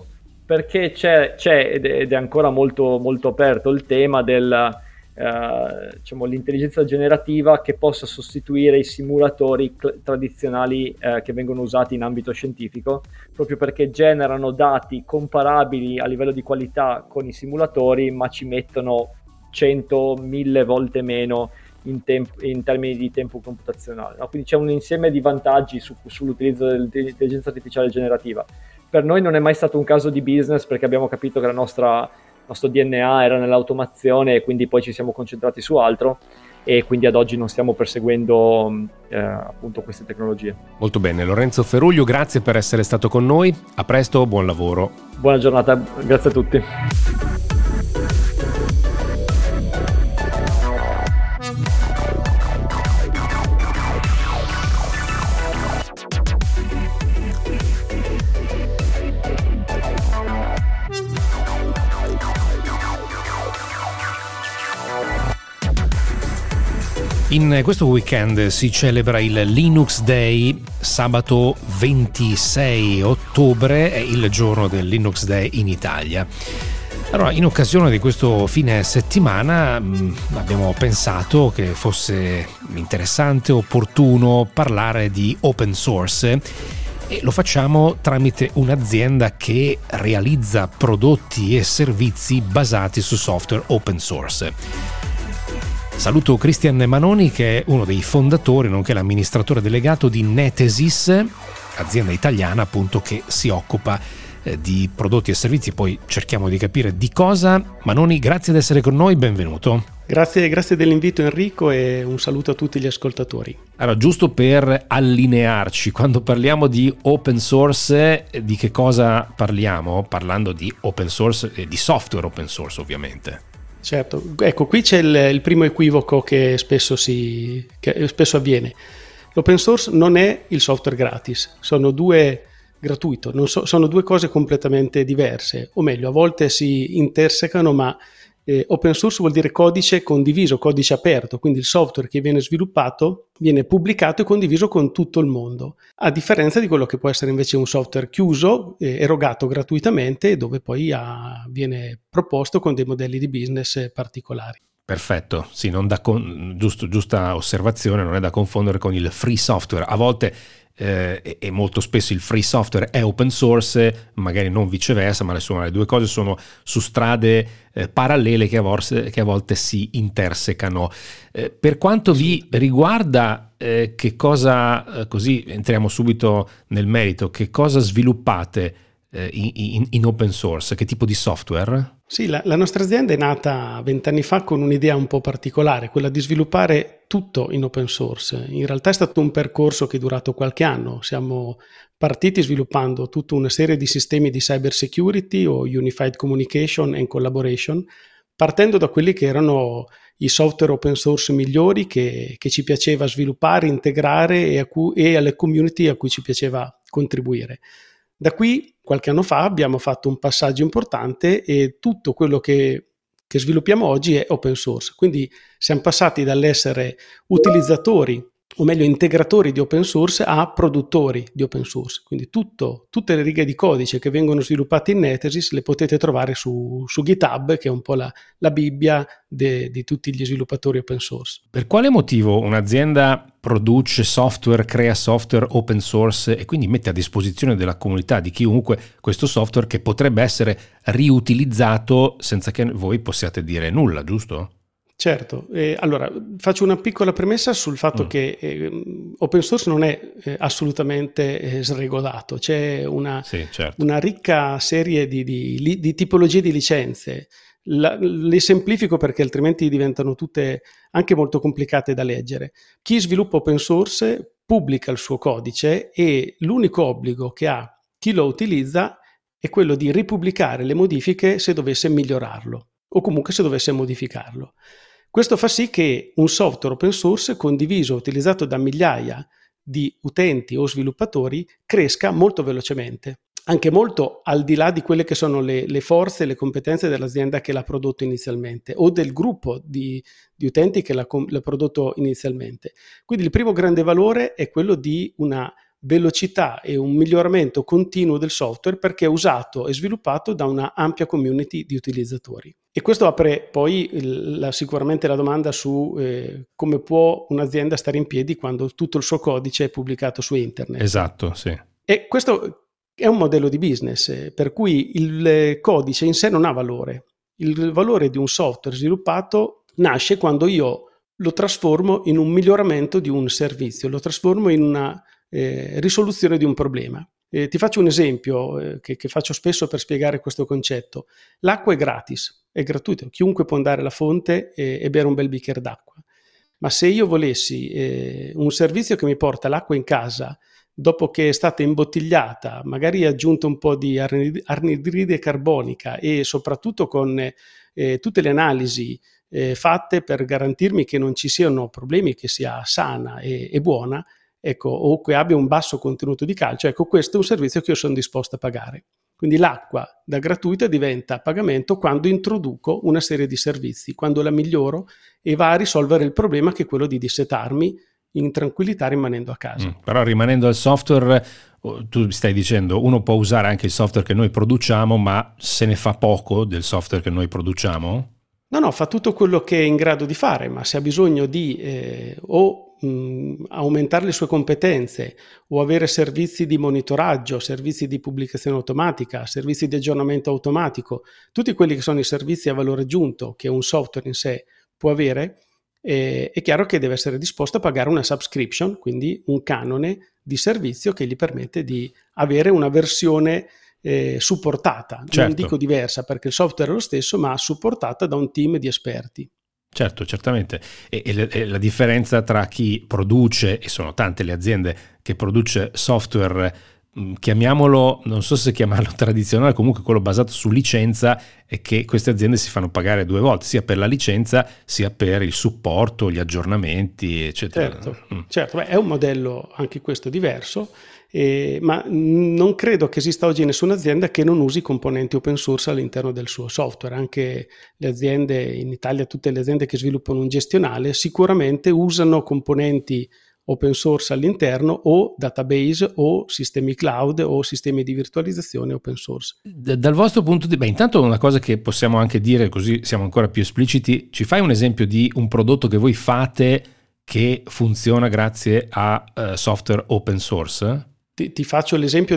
perché c'è, c'è ed è ancora molto, molto aperto il tema del Uh, diciamo, l'intelligenza generativa che possa sostituire i simulatori cl- tradizionali uh, che vengono usati in ambito scientifico, proprio perché generano dati comparabili a livello di qualità con i simulatori, ma ci mettono cento, mille volte meno in, temp- in termini di tempo computazionale, no? Quindi c'è un insieme di vantaggi su- sull'utilizzo dell'intelligenza artificiale generativa. Per noi non è mai stato un caso di business, perché abbiamo capito che la nostra Il nostro D N A era nell'automazione e quindi poi ci siamo concentrati su altro, e quindi ad oggi non stiamo perseguendo eh, appunto queste tecnologie.
Molto bene, Lorenzo Feruglio, grazie per essere stato con noi, a presto, buon lavoro.
Buona giornata, grazie a tutti.
In questo weekend si celebra il Linux Day, sabato ventisei ottobre è il giorno del Linux Day in Italia. Allora, in occasione di questo fine settimana mh, abbiamo pensato che fosse interessante, opportuno parlare di open source, e lo facciamo tramite un'azienda che realizza prodotti e servizi basati su software open source. Saluto Cristian Manoni, che è uno dei fondatori nonché l'amministratore delegato di Netesis, azienda italiana appunto che si occupa eh, di prodotti e servizi. Poi cerchiamo di capire di cosa. Manoni, grazie di essere con noi, benvenuto.
Grazie, grazie dell'invito Enrico, e un saluto a tutti gli ascoltatori.
Allora, giusto per allinearci, quando parliamo di open source, di che cosa parliamo? Parlando di open source e di software open source, ovviamente.
Certo, ecco, qui c'è il, il primo equivoco che spesso, si, che spesso avviene. L'open source non è il software gratis, sono due gratuito, non so, sono due cose completamente diverse, o meglio, a volte si intersecano, ma eh, open source vuol dire codice condiviso, codice aperto, quindi il software che viene sviluppato viene pubblicato e condiviso con tutto il mondo, a differenza di quello che può essere invece un software chiuso, eh, erogato gratuitamente, dove poi ha, viene proposto con dei modelli di business particolari.
Perfetto, sì, non da con, giusto, giusta osservazione, non è da confondere con il free software. A volte eh, e molto spesso il free software è open source, magari non viceversa, ma insomma le due cose sono su strade eh, parallele che a, volte, che a volte si intersecano. Eh, per quanto vi riguarda, eh, che cosa, eh, così entriamo subito nel merito, che cosa sviluppate eh, in, in, in open source, che tipo di software?
Sì, la, la nostra azienda è nata vent'anni fa con un'idea un po' particolare, quella di sviluppare tutto in open source. In realtà è stato un percorso che è durato qualche anno. Siamo partiti sviluppando tutta una serie di sistemi di cyber security o unified communication and collaboration, partendo da quelli che erano i software open source migliori che, che ci piaceva sviluppare, integrare e, a cui, e alle community a cui ci piaceva contribuire. Da qui, qualche anno fa, abbiamo fatto un passaggio importante e tutto quello che, che sviluppiamo oggi è open source. Quindi siamo passati dall'essere utilizzatori, o meglio integratori di open source, a produttori di open source. Quindi tutto, tutte le righe di codice che vengono sviluppate in Netesis le potete trovare su, su GitHub, che è un po' la, la Bibbia de, di tutti gli sviluppatori open source.
Per quale motivo un'azienda produce software, crea software open source e quindi mette a disposizione della comunità, di chiunque, questo software che potrebbe essere riutilizzato senza che voi possiate dire nulla, giusto?
Certo, eh, allora faccio una piccola premessa sul fatto mm. che eh, open source non è eh, assolutamente eh, sregolato, c'è una,
sì, certo.
una ricca serie di, di, di tipologie di licenze. La, le semplifico perché altrimenti diventano tutte anche molto complicate da leggere. Chi sviluppa open source pubblica il suo codice e l'unico obbligo che ha chi lo utilizza è quello di ripubblicare le modifiche se dovesse migliorarlo o comunque se dovesse modificarlo. Questo fa sì che un software open source condiviso, utilizzato da migliaia di utenti o sviluppatori, cresca molto velocemente, anche molto al di là di quelle che sono le, le forze e le competenze dell'azienda che l'ha prodotto inizialmente o del gruppo di, di utenti che l'ha, l'ha prodotto inizialmente. Quindi il primo grande valore è quello di una velocità e un miglioramento continuo del software perché è usato e sviluppato da una ampia community di utilizzatori. E questo apre poi il, la, sicuramente la domanda su eh, come può un'azienda stare in piedi quando tutto il suo codice è pubblicato su internet.
Esatto, sì.
E questo è un modello di business eh, per cui il codice in sé non ha valore. Il valore di un software sviluppato nasce quando io lo trasformo in un miglioramento di un servizio, lo trasformo in una eh, risoluzione di un problema. Eh, ti faccio un esempio eh, che, che faccio spesso per spiegare questo concetto. L'acqua è gratis, è gratuito, chiunque può andare alla fonte e, e bere un bel bicchiere d'acqua. Ma se io volessi eh, un servizio che mi porta l'acqua in casa dopo che è stata imbottigliata, magari aggiunto un po' di anidride carbonica e soprattutto con eh, tutte le analisi eh, fatte per garantirmi che non ci siano problemi, che sia sana e, e buona, ecco, o che abbia un basso contenuto di calcio, ecco, questo è un servizio che io sono disposto a pagare. Quindi l'acqua da gratuita diventa a pagamento quando introduco una serie di servizi, quando la miglioro e va a risolvere il problema che è quello di dissetarmi in tranquillità rimanendo a casa.
Mm, però rimanendo al software, tu stai dicendo uno può usare anche il software che noi produciamo, ma se ne fa poco del software che noi produciamo?
No, no, fa tutto quello che è in grado di fare, ma se ha bisogno di eh, o mh, aumentare le sue competenze o avere servizi di monitoraggio, servizi di pubblicazione automatica, servizi di aggiornamento automatico, tutti quelli che sono i servizi a valore aggiunto che un software in sé può avere, eh, è chiaro che deve essere disposto a pagare una subscription, quindi un canone di servizio che gli permette di avere una versione Eh, supportata,
certo.
Non dico diversa perché il software è lo stesso, ma supportata da un team di esperti.
Certo, certamente. E, e, le, e la differenza tra chi produce, e sono tante le aziende che produce software, mh, chiamiamolo, non so se chiamarlo tradizionale, comunque quello basato su licenza, è che queste aziende si fanno pagare due volte, sia per la licenza sia per il supporto, gli aggiornamenti, eccetera.
Certo,
mm.
certo. Beh, è un modello anche questo diverso. Eh, ma non credo che esista oggi nessuna azienda che non usi componenti open source all'interno del suo software. Anche le aziende in Italia, tutte le aziende che sviluppano un gestionale sicuramente usano componenti open source all'interno o database o sistemi cloud o sistemi di virtualizzazione open source.
Dal vostro punto di vista, intanto una cosa che possiamo anche dire, così siamo ancora più espliciti, ci fai un esempio di un prodotto che voi fate che funziona grazie a uh, software open source?
Ti, ti faccio l'esempio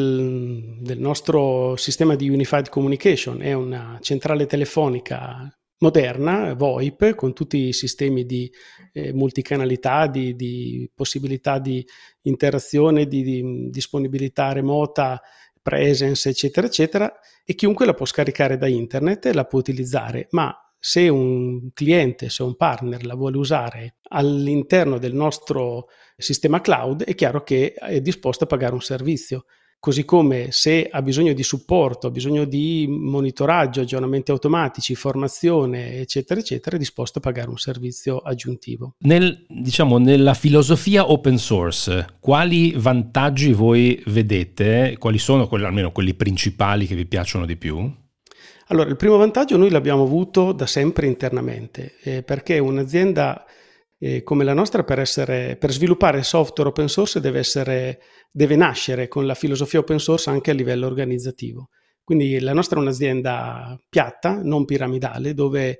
del, del nostro sistema di Unified Communication, è una centrale telefonica moderna, VoIP, con tutti i sistemi di eh, multicanalità, di, di possibilità di interazione, di, di disponibilità remota, presence, eccetera, eccetera, e chiunque la può scaricare da internet e la può utilizzare, ma se un cliente, se un partner la vuole usare all'interno del nostro sistema cloud, è chiaro che è disposto a pagare un servizio. Così come se ha bisogno di supporto, ha bisogno di monitoraggio, aggiornamenti automatici, formazione, eccetera, eccetera, è disposto a pagare un servizio aggiuntivo.
Nel, diciamo, nella filosofia open source, quali vantaggi voi vedete? Quali sono quelli, almeno quelli principali che vi piacciono di più?
Allora, il primo vantaggio noi l'abbiamo avuto da sempre internamente, eh, perché un'azienda eh, come la nostra per, essere, per sviluppare software open source deve, essere, deve nascere con la filosofia open source anche a livello organizzativo. Quindi la nostra è un'azienda piatta, non piramidale, dove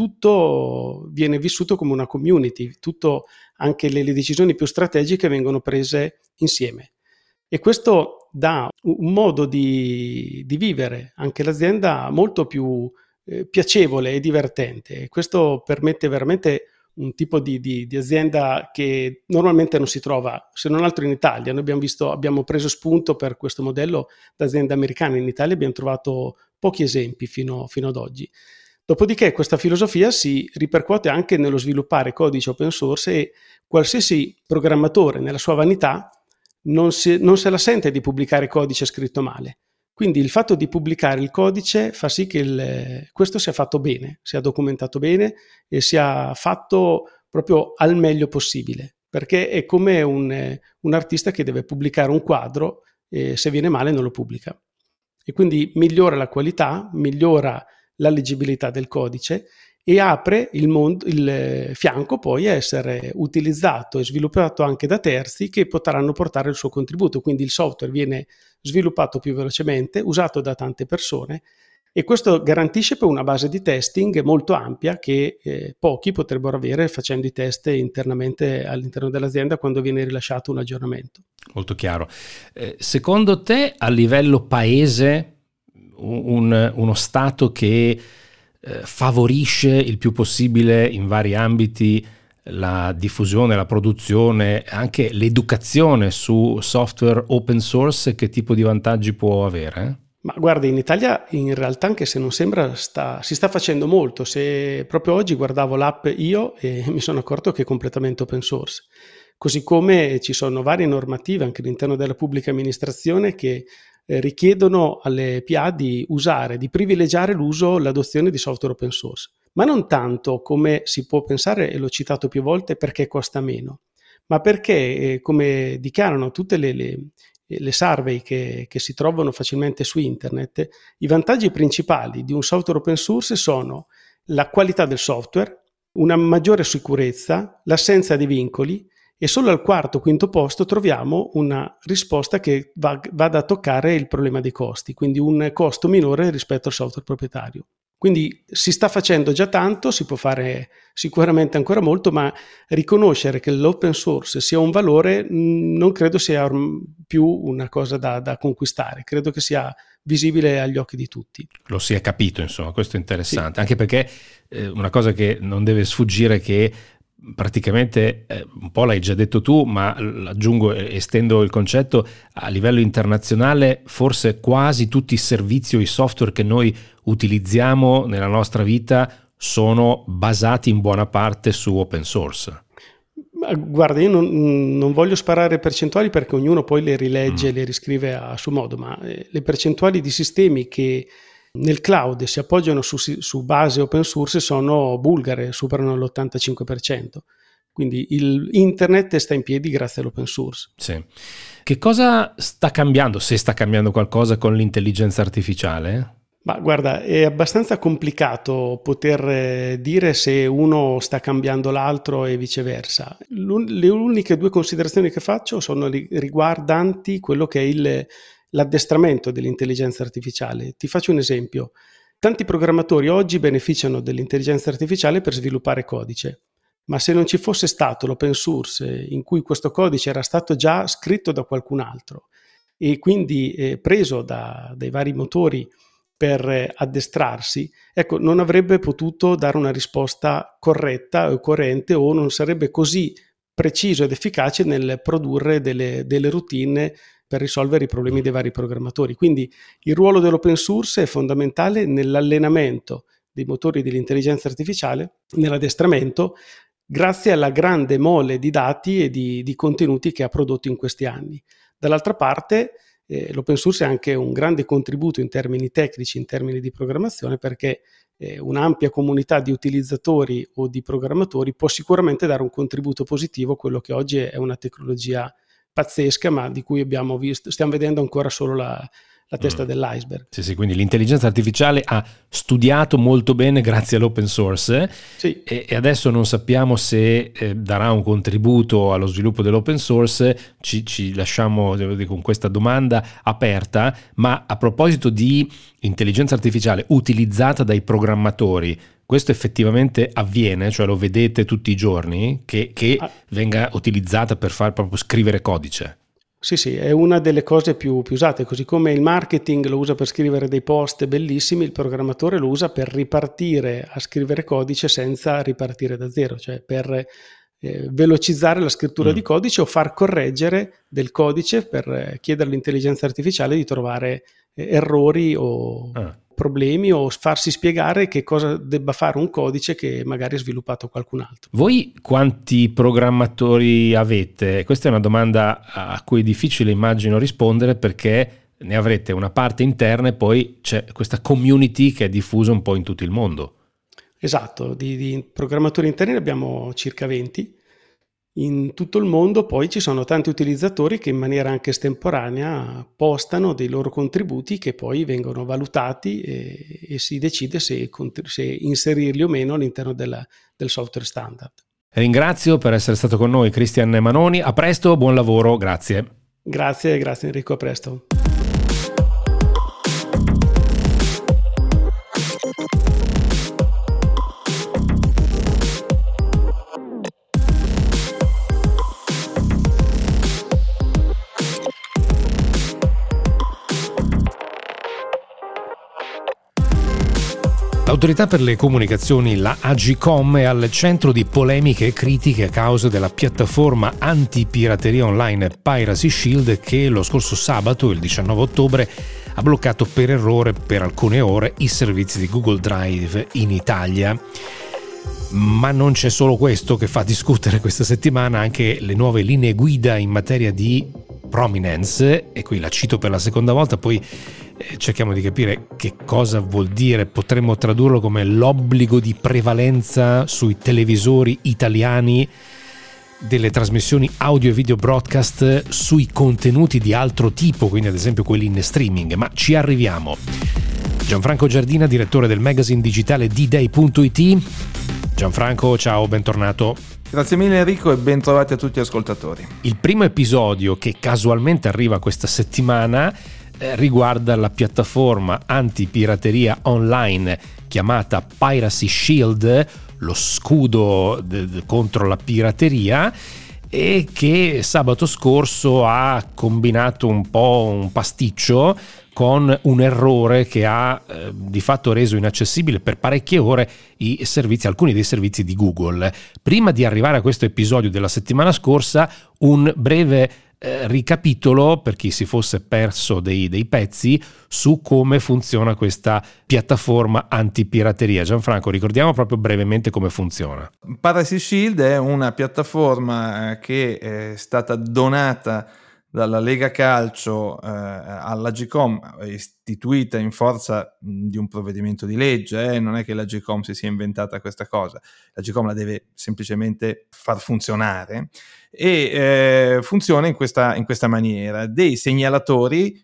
tutto viene vissuto come una community, tutto, anche le, le decisioni più strategiche vengono prese insieme. E questo dà un modo di, di vivere anche l'azienda molto più eh, piacevole e divertente. E questo permette veramente un tipo di, di, di azienda che normalmente non si trova, se non altro in Italia. Noi abbiamo, visto, abbiamo preso spunto per questo modello da aziende americane. In Italia abbiamo trovato pochi esempi fino, fino ad oggi. Dopodiché questa filosofia si ripercuote anche nello sviluppare codice open source e qualsiasi programmatore nella sua vanità Non, si, non se la sente di pubblicare codice scritto male. Quindi il fatto di pubblicare il codice fa sì che il, questo sia fatto bene, sia documentato bene e sia fatto proprio al meglio possibile, perché è come un, un artista che deve pubblicare un quadro e se viene male non lo pubblica. E quindi migliora la qualità, migliora la leggibilità del codice e apre il, mondo, il fianco poi a essere utilizzato e sviluppato anche da terzi che potranno portare il suo contributo. Quindi il software viene sviluppato più velocemente, usato da tante persone, e questo garantisce poi una base di testing molto ampia che eh, pochi potrebbero avere facendo i test internamente all'interno dell'azienda quando viene rilasciato un aggiornamento.
Molto chiaro. Eh, secondo te, a livello paese, un, uno Stato che eh, favorisce il più possibile in vari ambiti la diffusione, la produzione, anche l'educazione su software open source, che tipo di vantaggi può avere?
Ma guarda, in Italia in realtà, anche se non sembra, sta, si sta facendo molto. Se proprio oggi guardavo l'app Io e mi sono accorto che è completamente open source. Così come ci sono varie normative anche all'interno della pubblica amministrazione che eh, richiedono alle P A di usare, di privilegiare l'uso, l'adozione di software open source. Ma non tanto come si può pensare, e l'ho citato più volte, perché costa meno, ma perché, eh, come dichiarano tutte le, le le survey che, che si trovano facilmente su internet, i vantaggi principali di un software open source sono la qualità del software, una maggiore sicurezza, l'assenza di vincoli, e solo al quarto, quinto posto troviamo una risposta che va, vada a toccare il problema dei costi, quindi un costo minore rispetto al software proprietario. Quindi si sta facendo già tanto, si può fare sicuramente ancora molto, ma riconoscere che l'open source sia un valore non credo sia più una cosa da, da conquistare, credo che sia visibile agli occhi di tutti. Lo si è capito, insomma, questo è interessante, sì. Anche perché eh, una cosa che non deve sfuggire è che praticamente eh, un po' l'hai già detto tu, ma aggiungo e estendo il concetto: a livello internazionale forse quasi tutti i servizi o i software che noi utilizziamo nella nostra vita sono basati in buona parte su open source. Guarda, io non, non voglio sparare percentuali perché ognuno poi le rilegge e mm. le riscrive a suo modo, ma eh, le percentuali di sistemi che nel cloud si appoggiano su, su base open source sono bulgare, superano l'ottantacinque per cento. Quindi il internet sta in piedi grazie all'open source. Sì. Che cosa sta cambiando, se sta cambiando qualcosa con l'intelligenza artificiale? Ma guarda, è abbastanza complicato poter dire se uno sta cambiando l'altro e viceversa. Le uniche due considerazioni che faccio sono riguardanti quello che è il l'addestramento dell'intelligenza artificiale. Ti faccio un esempio. Tanti programmatori oggi beneficiano dell'intelligenza artificiale per sviluppare codice, ma se non ci fosse stato l'open source in cui questo codice era stato già scritto da qualcun altro e quindi eh, preso da, dai vari motori per eh, addestrarsi, ecco, non avrebbe potuto dare una risposta corretta o coerente, o non sarebbe così preciso ed efficace nel produrre delle, delle routine per risolvere i problemi dei vari programmatori. Quindi il ruolo dell'open source è fondamentale nell'allenamento dei motori dell'intelligenza artificiale, nell'addestramento, grazie alla grande mole di dati e di, di contenuti che ha prodotto in questi anni. Dall'altra parte eh, l'open source è anche un grande contributo in termini tecnici, in termini di programmazione, perché eh, un'ampia comunità di utilizzatori o di programmatori può sicuramente dare un contributo positivo a quello che oggi è una tecnologia pazzesca, ma di cui abbiamo visto, stiamo vedendo ancora solo la, la testa mm. dell'iceberg. Sì, sì, quindi l'intelligenza artificiale ha studiato molto bene grazie all'open source, sì. e, e adesso non sappiamo se eh, darà un contributo allo sviluppo dell'open source. Ci, ci lasciamo con questa domanda aperta, ma a proposito di intelligenza artificiale utilizzata dai programmatori, questo effettivamente avviene? Cioè lo vedete tutti i giorni che, che ah. venga utilizzata per far proprio scrivere codice? Sì, sì, è una delle cose più, più usate, così come il marketing lo usa per scrivere dei post bellissimi, il programmatore lo usa per ripartire a scrivere codice senza ripartire da zero, cioè per eh, velocizzare la scrittura mm. di codice o far correggere del codice per eh, chiedere all'intelligenza artificiale di trovare eh, errori o ah. problemi, o farsi spiegare che cosa debba fare un codice che magari ha sviluppato qualcun altro. Voi quanti programmatori avete? Questa è una domanda a cui è difficile, immagino, rispondere, perché ne avrete una parte interna e poi c'è questa community che è diffusa un po' in tutto il mondo. Esatto, di, di programmatori interni abbiamo circa venti, in tutto il mondo poi ci sono tanti utilizzatori che in maniera anche estemporanea postano dei loro contributi che poi vengono valutati e, e si decide se, se inserirli o meno all'interno della, del software standard.
Ringrazio per essere stato con noi Cristian Manoni, a presto, buon lavoro, grazie.
Grazie, grazie Enrico, a presto.
L'autorità per le comunicazioni, la Agcom, è al centro di polemiche e critiche a causa della piattaforma antipirateria online Piracy Shield che lo scorso sabato, il diciannove ottobre, ha bloccato per errore per alcune ore i servizi di Google Drive in Italia. Ma non c'è solo questo che fa discutere questa settimana, anche le nuove linee guida in materia di prominence, e qui la cito per la seconda volta, poi cerchiamo di capire che cosa vuol dire. Potremmo tradurlo come l'obbligo di prevalenza sui televisori italiani delle trasmissioni audio e video broadcast sui contenuti di altro tipo, quindi ad esempio quelli in streaming, ma ci arriviamo. Gianfranco Giardina, direttore del magazine digitale d day punto it. Gianfranco, ciao, bentornato.
Grazie mille Enrico e ben trovati a tutti gli ascoltatori.
Il primo episodio che casualmente arriva questa settimana riguarda la piattaforma antipirateria online chiamata Piracy Shield, lo scudo de- de- contro la pirateria, e che sabato scorso ha combinato un po' un pasticcio con un errore che ha eh, di fatto reso inaccessibile per parecchie ore i servizi, alcuni dei servizi di Google. Prima di arrivare a questo episodio della settimana scorsa, un breve eh, ricapitolo per chi si fosse perso dei, dei pezzi su come funziona questa piattaforma antipirateria. Gianfranco, ricordiamo proprio brevemente come funziona.
Piracy Shield è una piattaforma che è stata donata dalla Lega Calcio eh, all'Agcom, istituita in forza di un provvedimento di legge, eh? non è che l'Agcom si sia inventata questa cosa, l'Agcom la deve semplicemente far funzionare, e eh, funziona in questa, in questa maniera: dei segnalatori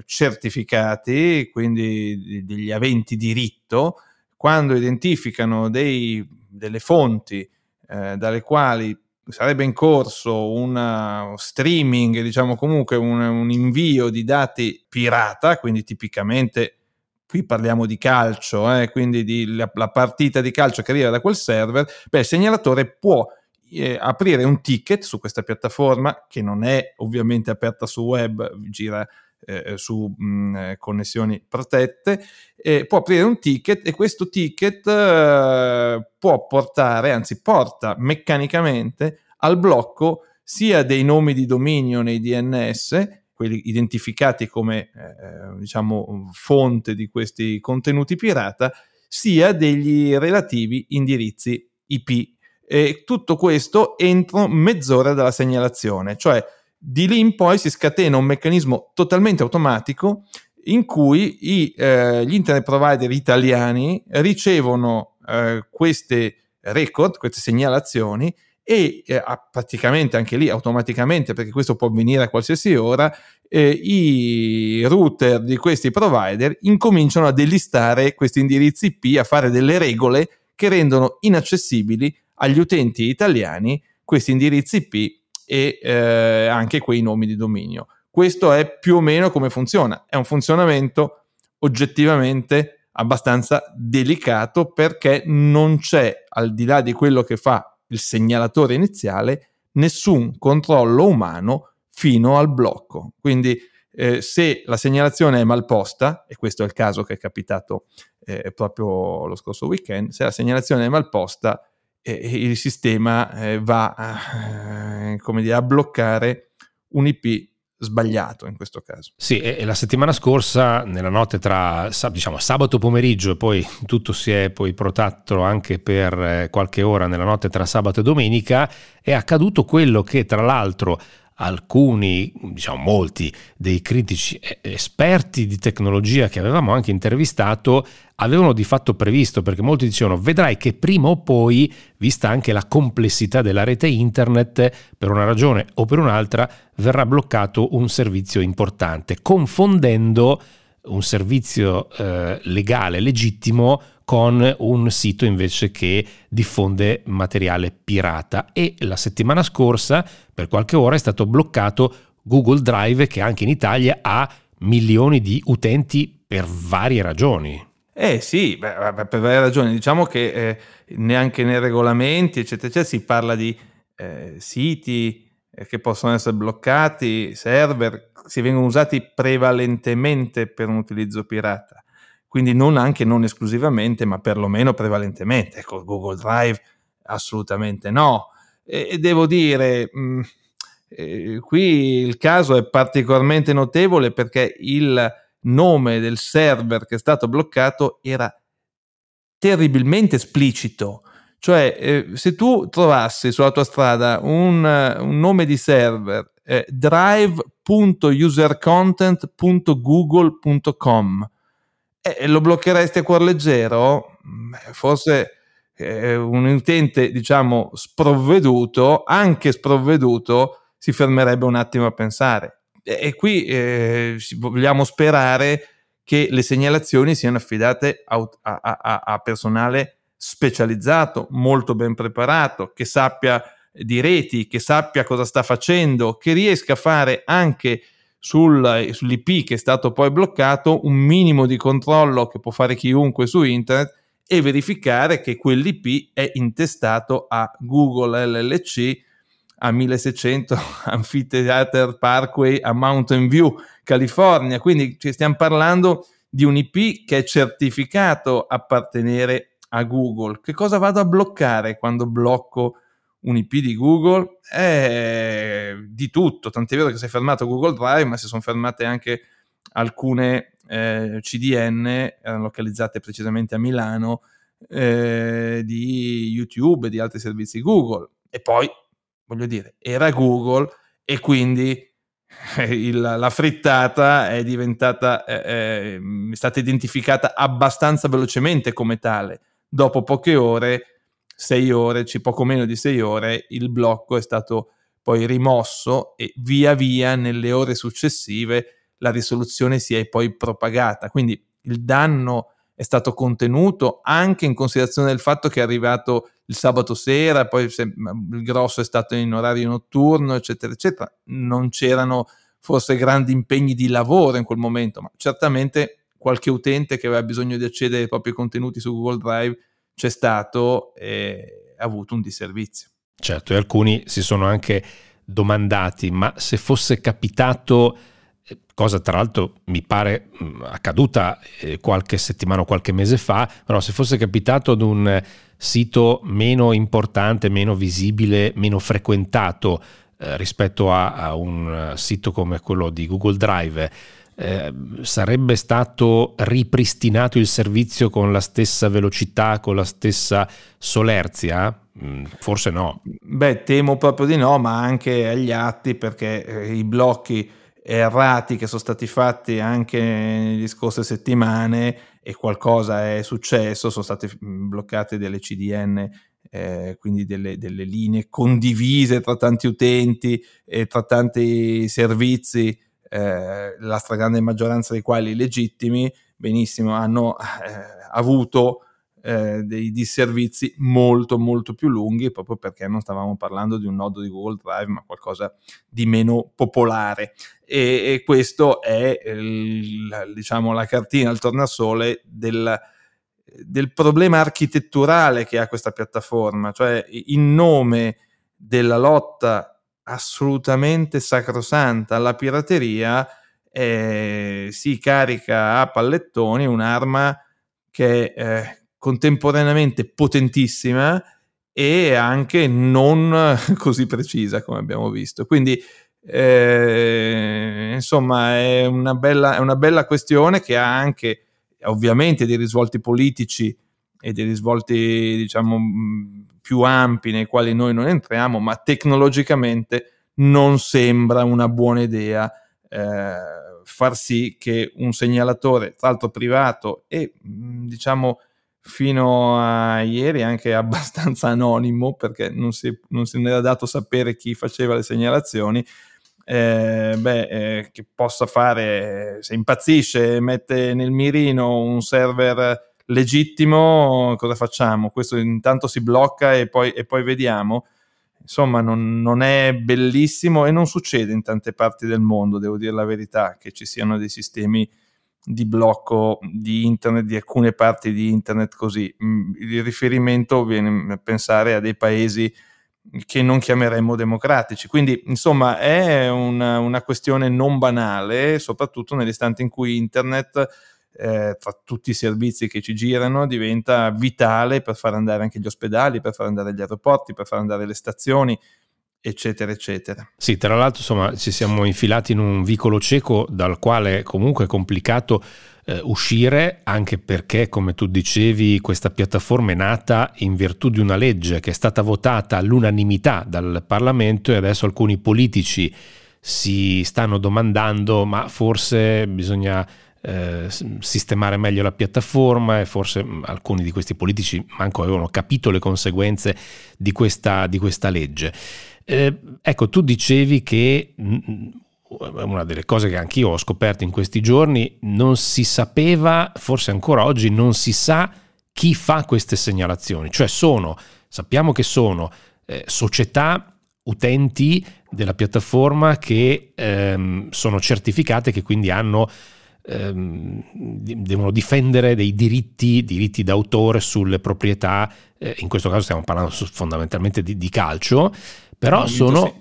certificati, quindi degli aventi diritto, quando identificano dei, delle fonti eh, dalle quali sarebbe in corso un streaming, diciamo comunque un, un invio di dati pirata, quindi tipicamente qui parliamo di calcio, eh, quindi di la, la partita di calcio che arriva da quel server, beh, il segnalatore può eh, aprire un ticket su questa piattaforma, che non è ovviamente aperta su web, gira eh, su mh, connessioni protette, eh, può aprire un ticket, e questo ticket eh, può portare, anzi porta meccanicamente al blocco sia dei nomi di dominio nei D N S, quelli identificati come eh, diciamo fonte di questi contenuti pirata, sia degli relativi indirizzi I P, e tutto questo entro mezz'ora dalla segnalazione. Cioè di lì in poi si scatena un meccanismo totalmente automatico in cui i, eh, gli internet provider italiani ricevono eh, queste record, queste segnalazioni, e eh, praticamente anche lì automaticamente, perché questo può avvenire a qualsiasi ora, eh, i router di questi provider incominciano a delistare questi indirizzi I P, a fare delle regole che rendono inaccessibili agli utenti italiani questi indirizzi I P e eh, anche quei nomi di dominio. Questo è più o meno come funziona. È un funzionamento oggettivamente abbastanza delicato, perché non c'è, al di là di quello che fa il segnalatore iniziale, nessun controllo umano fino al blocco. Quindi eh, se la segnalazione è mal posta, e questo è il caso che è capitato eh, proprio lo scorso weekend, se la segnalazione è mal posta, eh, il sistema eh, va a, eh, come dire, a bloccare un I P sbagliato in questo caso.
Sì, e la settimana scorsa, nella notte tra diciamo sabato pomeriggio, e poi tutto si è poi protratto anche per qualche ora nella notte tra sabato e domenica, è accaduto quello che tra l'altro alcuni, diciamo molti, dei critici esperti di tecnologia che avevamo anche intervistato avevano di fatto previsto, perché molti dicevano: vedrai che prima o poi, vista anche la complessità della rete internet, per una ragione o per un'altra verrà bloccato un servizio importante, confondendo un servizio eh, legale, legittimo, con un sito invece che diffonde materiale pirata. E la settimana scorsa, per qualche ora, è stato bloccato Google Drive, che anche in Italia ha milioni di utenti per varie ragioni.
Eh sì, beh, per varie ragioni. Diciamo che eh, neanche nei regolamenti, eccetera, eccetera, si parla di eh, siti eh, che possono essere bloccati, server, si vengono usati prevalentemente per un utilizzo pirata. Quindi non anche non esclusivamente, ma perlomeno prevalentemente. Ecco, Google Drive assolutamente no. E, e devo dire, mh, eh, qui il caso è particolarmente notevole perché il nome del server che è stato bloccato era terribilmente esplicito. Cioè, eh, se tu trovassi sulla tua strada un, un nome di server, eh, drive punto usercontent punto google punto com, e lo bloccheresti a cuor leggero? Forse eh, un utente, diciamo, sprovveduto, anche sprovveduto, si fermerebbe un attimo a pensare. E, e qui eh, vogliamo sperare che le segnalazioni siano affidate a, a, a, a personale specializzato, molto ben preparato, che sappia di reti, che sappia cosa sta facendo, che riesca a fare anche sul, sull'I P che è stato poi bloccato un minimo di controllo che può fare chiunque su internet e verificare che quell'I P è intestato a Google L L C a milleseicento Amphitheater Parkway a Mountain View, California. Quindi ci stiamo parlando di un I P che è certificato appartenere a Google. Che cosa vado a bloccare quando blocco un I P di Google? Eh, di tutto, tant'è vero che si è fermato Google Drive, ma si sono fermate anche alcune eh, C D N, erano localizzate precisamente a Milano, eh, di YouTube e di altri servizi Google. E poi, voglio dire, era Google e quindi il, la frittata è diventata, eh, è stata identificata abbastanza velocemente come tale. Dopo poche ore, sei ore, poco meno di sei ore, il blocco è stato poi rimosso e via via nelle ore successive la risoluzione si è poi propagata. Quindi il danno è stato contenuto anche in considerazione del fatto che è arrivato il sabato sera, poi se, il grosso è stato in orario notturno, eccetera, eccetera. Non c'erano forse grandi impegni di lavoro in quel momento, ma certamente qualche utente che aveva bisogno di accedere ai propri contenuti su Google Drive c'è stato e ha avuto un disservizio.
Certo, e alcuni si sono anche domandati: ma se fosse capitato, cosa tra l'altro mi pare accaduta qualche settimana o qualche mese fa, però se fosse capitato ad un sito meno importante, meno visibile, meno frequentato eh, rispetto a, a un sito come quello di Google Drive, eh, sarebbe stato ripristinato il servizio con la stessa velocità, con la stessa solerzia? Forse no.
Beh, temo proprio di no, ma anche agli atti, perché eh, i blocchi errati che sono stati fatti anche nelle scorse settimane e qualcosa è successo, sono state bloccate delle C D N, eh, quindi delle, delle linee condivise tra tanti utenti e tra tanti servizi, eh, la stragrande maggioranza dei quali legittimi, benissimo, hanno eh, avuto Eh, dei disservizi molto molto più lunghi, proprio perché non stavamo parlando di un nodo di Google Drive ma qualcosa di meno popolare, e, e questo è il, diciamo la cartina al tornasole del, del problema architetturale che ha questa piattaforma, cioè in nome della lotta assolutamente sacrosanta alla pirateria eh, si carica a pallettoni un'arma che eh, contemporaneamente potentissima e anche non così precisa, come abbiamo visto. Quindi eh, insomma è una bella, è una bella questione che ha anche ovviamente dei risvolti politici e dei risvolti diciamo più ampi nei quali noi non entriamo, ma tecnologicamente non sembra una buona idea eh, far sì che un segnalatore, tra l'altro privato e diciamo fino a ieri anche abbastanza anonimo, perché non si, non se ne era dato sapere chi faceva le segnalazioni, eh, beh, eh, che possa fare, se impazzisce, mette nel mirino un server legittimo, cosa facciamo? Questo intanto si blocca e poi, e poi vediamo. Insomma, non, non è bellissimo e non succede in tante parti del mondo, devo dire la verità, che ci siano dei sistemi di blocco di internet, di alcune parti di internet così. Il riferimento viene a pensare a dei paesi che non chiameremmo democratici. Quindi, insomma, è una, una questione non banale, soprattutto nell'istante in cui internet, eh, tra tutti i servizi che ci girano, diventa vitale per far andare anche gli ospedali, per far andare gli aeroporti, per far andare le stazioni, eccetera eccetera.
Sì, tra l'altro insomma ci siamo infilati in un vicolo cieco dal quale comunque è complicato eh, uscire, anche perché, come tu dicevi, questa piattaforma è nata in virtù di una legge che è stata votata all'unanimità dal Parlamento, e adesso alcuni politici si stanno domandando ma forse bisogna eh, sistemare meglio la piattaforma, e forse alcuni di questi politici manco avevano capito le conseguenze di questa, di questa legge. Eh, ecco, tu dicevi che mh, una delle cose che anch'io ho scoperto in questi giorni, non si sapeva, forse ancora oggi non si sa chi fa queste segnalazioni, cioè sono, sappiamo che sono eh, società, utenti della piattaforma che ehm, sono certificate, che quindi hanno ehm, devono difendere dei diritti, diritti d'autore sulle proprietà, eh, in questo caso stiamo parlando fondamentalmente di, di calcio, però sono, sì.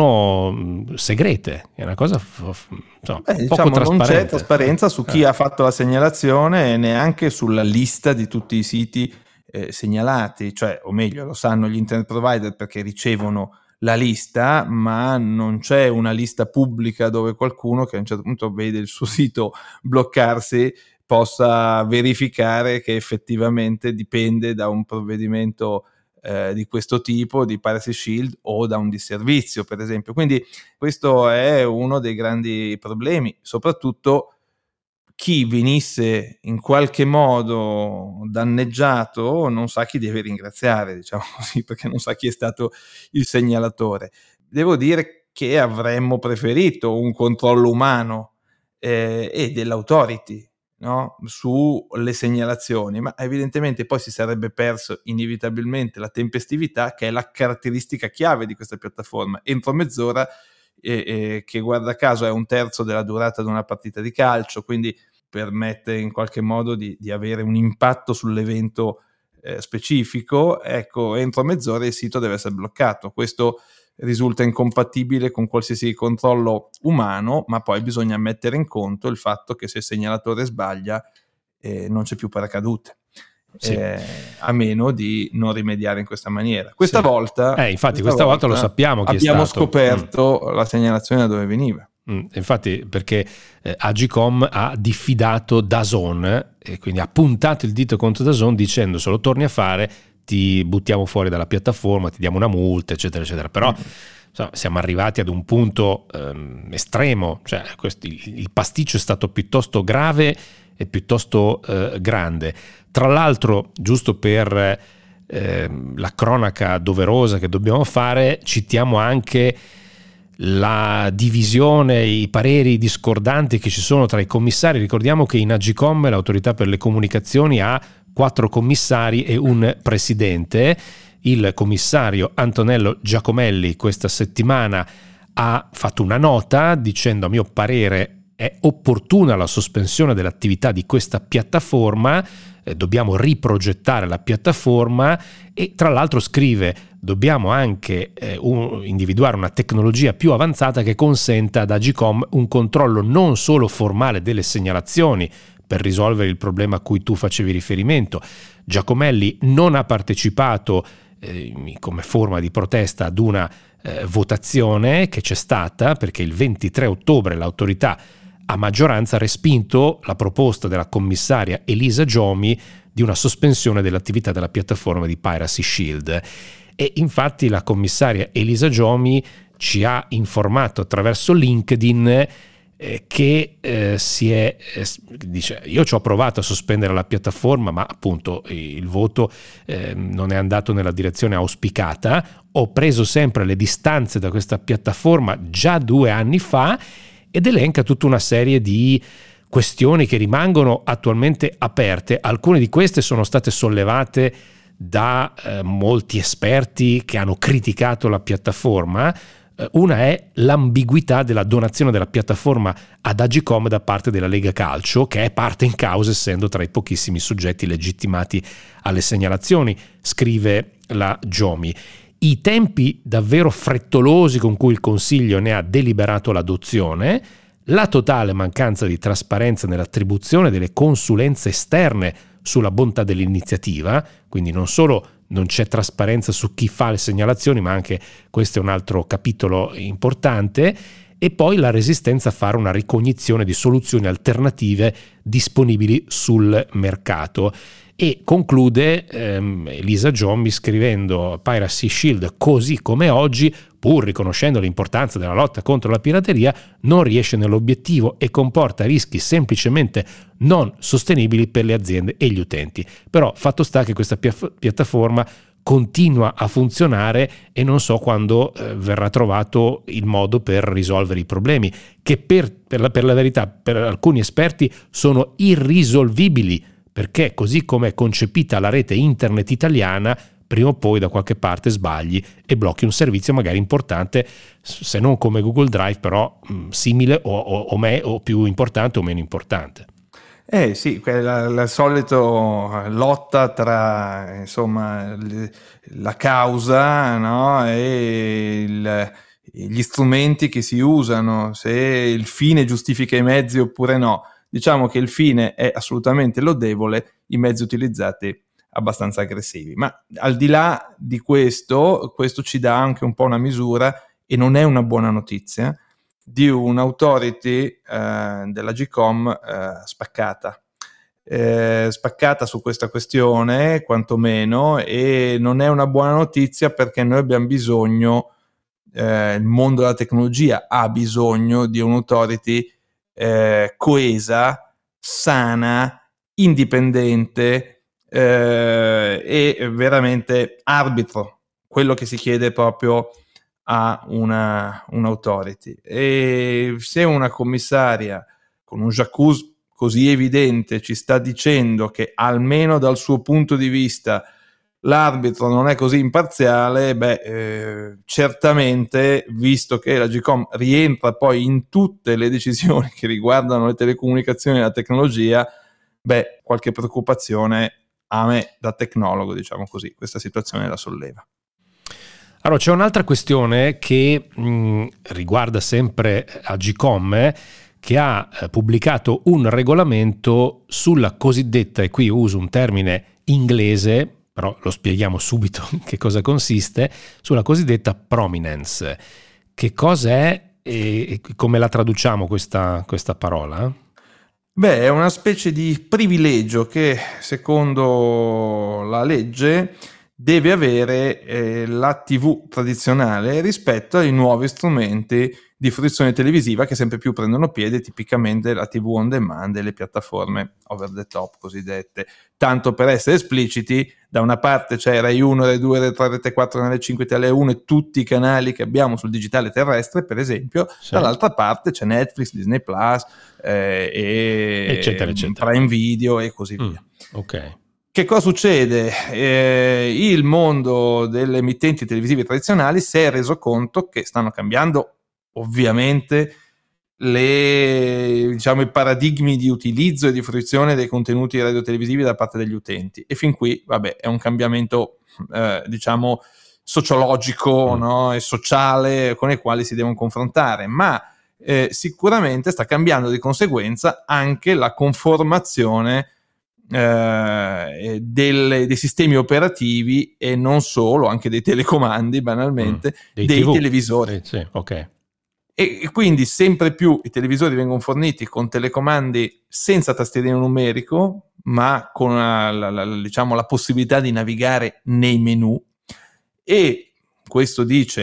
sono segrete, è una cosa insomma,
Beh, diciamo,
poco trasparente.
Non c'è trasparenza su chi eh. ha fatto la segnalazione e neanche sulla lista di tutti i siti eh, segnalati, cioè, o meglio, lo sanno gli internet provider perché ricevono la lista, ma non c'è una lista pubblica dove qualcuno che a un certo punto vede il suo sito bloccarsi possa verificare che effettivamente dipende da un provvedimento Eh, di questo tipo, di Piracy Shield, o da un disservizio, per esempio. Quindi questo è uno dei grandi problemi, soprattutto chi venisse in qualche modo danneggiato non sa chi deve ringraziare, diciamo così, perché non sa chi è stato il segnalatore. Devo dire che avremmo preferito un controllo umano eh, e dell'autority, no? Sulle segnalazioni, ma evidentemente poi si sarebbe perso inevitabilmente la tempestività, che è la caratteristica chiave di questa piattaforma. Entro mezz'ora, eh, eh, che guarda caso è un terzo della durata di una partita di calcio, quindi permette in qualche modo di, di avere un impatto sull'evento eh, specifico. Ecco, entro mezz'ora il sito deve essere bloccato. Questo risulta incompatibile con qualsiasi controllo umano, ma poi bisogna mettere in conto il fatto che se il segnalatore sbaglia eh, non c'è più paracadute, sì. eh, a meno di non rimediare in questa maniera. Questa sì. volta
eh, infatti questa, questa volta, volta lo sappiamo chi
abbiamo
è stato.
scoperto
mm.
la segnalazione da dove veniva.
Mm, infatti, perché eh, Agicom ha diffidato DAZN e quindi ha puntato il dito contro DAZN dicendo: se lo torni a fare ti buttiamo fuori dalla piattaforma, ti diamo una multa, eccetera eccetera. Però mm. insomma, siamo arrivati ad un punto ehm, estremo, cioè questo, il, il pasticcio è stato piuttosto grave e piuttosto eh, grande. Tra l'altro, giusto per eh, la cronaca doverosa che dobbiamo fare, citiamo anche la divisione, i pareri discordanti che ci sono tra i commissari. Ricordiamo che in Agicom l'autorità per le comunicazioni ha quattro commissari e un presidente. Il commissario Antonello Giacomelli questa settimana ha fatto una nota dicendo: a mio parere è opportuna la sospensione dell'attività di questa piattaforma, eh, dobbiamo riprogettare la piattaforma, e tra l'altro scrive: dobbiamo anche eh, un, individuare una tecnologia più avanzata che consenta ad Agicom un controllo non solo formale delle segnalazioni per risolvere il problema a cui tu facevi riferimento. Giacomelli non ha partecipato eh, come forma di protesta ad una eh, votazione che c'è stata, perché il ventitré ottobre l'autorità a maggioranza ha respinto la proposta della commissaria Elisa Giomi di una sospensione dell'attività della piattaforma di Piracy Shield. E infatti la commissaria Elisa Giomi ci ha informato attraverso LinkedIn eh, che eh, si è eh, dice: io ci ho provato a sospendere la piattaforma, ma appunto il voto eh, non è andato nella direzione auspicata. Ho preso sempre le distanze da questa piattaforma già due anni fa, ed elenca tutta una serie di questioni che rimangono attualmente aperte. Alcune di queste sono state sollevate da eh, molti esperti che hanno criticato la piattaforma. Eh, una è l'ambiguità della donazione della piattaforma ad Agicom da parte della Lega Calcio, che è parte in causa essendo tra i pochissimi soggetti legittimati alle segnalazioni, scrive la Giomi. I tempi davvero frettolosi con cui il Consiglio ne ha deliberato l'adozione, la totale mancanza di trasparenza nell'attribuzione delle consulenze esterne sulla bontà dell'iniziativa, quindi non solo non c'è trasparenza su chi fa le segnalazioni, ma anche questo è un altro capitolo importante, e poi la resistenza a fare una ricognizione di soluzioni alternative disponibili sul mercato. E conclude ehm, Elisa Giomi scrivendo: Piracy Shield, così come oggi, pur riconoscendo l'importanza della lotta contro la pirateria, non riesce nell'obiettivo e comporta rischi semplicemente non sostenibili per le aziende e gli utenti. Però fatto sta che questa pia- piattaforma continua a funzionare e non so quando eh, verrà trovato il modo per risolvere i problemi, che per, per, la, per la verità per alcuni esperti sono irrisolvibili, perché così come è concepita la rete internet italiana, prima o poi da qualche parte sbagli e blocchi un servizio magari importante, se non come Google Drive, però mh, simile o, o, o, me, o più importante o meno importante.
Eh sì, la, la solita lotta tra insomma la causa, no, e il, gli strumenti che si usano, se il fine giustifica i mezzi oppure no. Diciamo che il fine è assolutamente lodevole, i mezzi utilizzati abbastanza aggressivi. Ma al di là di questo, questo ci dà anche un po' una misura, e non è una buona notizia, di un'autority eh, dell'Agicom eh, spaccata. Eh, spaccata su questa questione, quantomeno, e non è una buona notizia perché noi abbiamo bisogno, eh, il mondo della tecnologia ha bisogno di un'autority Eh, coesa, sana, indipendente eh, e veramente arbitro, quello che si chiede proprio a una un'autority. E se una commissaria con un j'accuse così evidente ci sta dicendo che almeno dal suo punto di vista l'arbitro non è così imparziale, beh, eh, certamente, visto che l'Agicom rientra poi in tutte le decisioni che riguardano le telecomunicazioni e la tecnologia, beh, qualche preoccupazione a me, da tecnologo, diciamo così, questa situazione la solleva.
Allora, c'è un'altra questione che mh, riguarda sempre Agicom, eh, che ha eh, pubblicato un regolamento sulla cosiddetta, e qui uso un termine inglese, però lo spieghiamo subito che cosa consiste, sulla cosiddetta prominence. Che cosa è e come la traduciamo questa, questa parola?
Beh, è una specie di privilegio che, secondo la legge, deve avere eh, la tivù tradizionale rispetto ai nuovi strumenti di fruizione televisiva che sempre più prendono piede, tipicamente la tivù on demand e le piattaforme over the top cosiddette. Tanto per essere espliciti, da una parte c'è Rai uno, Rai due, Rai tre, Rete quattro, Canale cinque, Italia uno e tutti i canali che abbiamo sul digitale terrestre, per esempio. Sì. Dall'altra parte c'è Netflix, Disney Plus eh, e
eccetera, eccetera.
Prime Video e così
mm,
via.
Ok.
Che cosa succede? Eh, il mondo delle emittenti televisive tradizionali si è reso conto che stanno cambiando ovviamente le, diciamo, i paradigmi di utilizzo e di fruizione dei contenuti radiotelevisivi da parte degli utenti, e fin qui vabbè è un cambiamento eh, diciamo sociologico, mm. no? E sociale, con i quali si devono confrontare, ma eh, sicuramente sta cambiando di conseguenza anche la conformazione eh, delle, dei sistemi operativi, e non solo, anche dei telecomandi, banalmente, mm. dei, dei televisori.
Eh, sì, ok.
E quindi sempre più i televisori vengono forniti con telecomandi senza tastierino numerico, ma con la, la, la, diciamo, la possibilità di navigare nei menu, e questo dice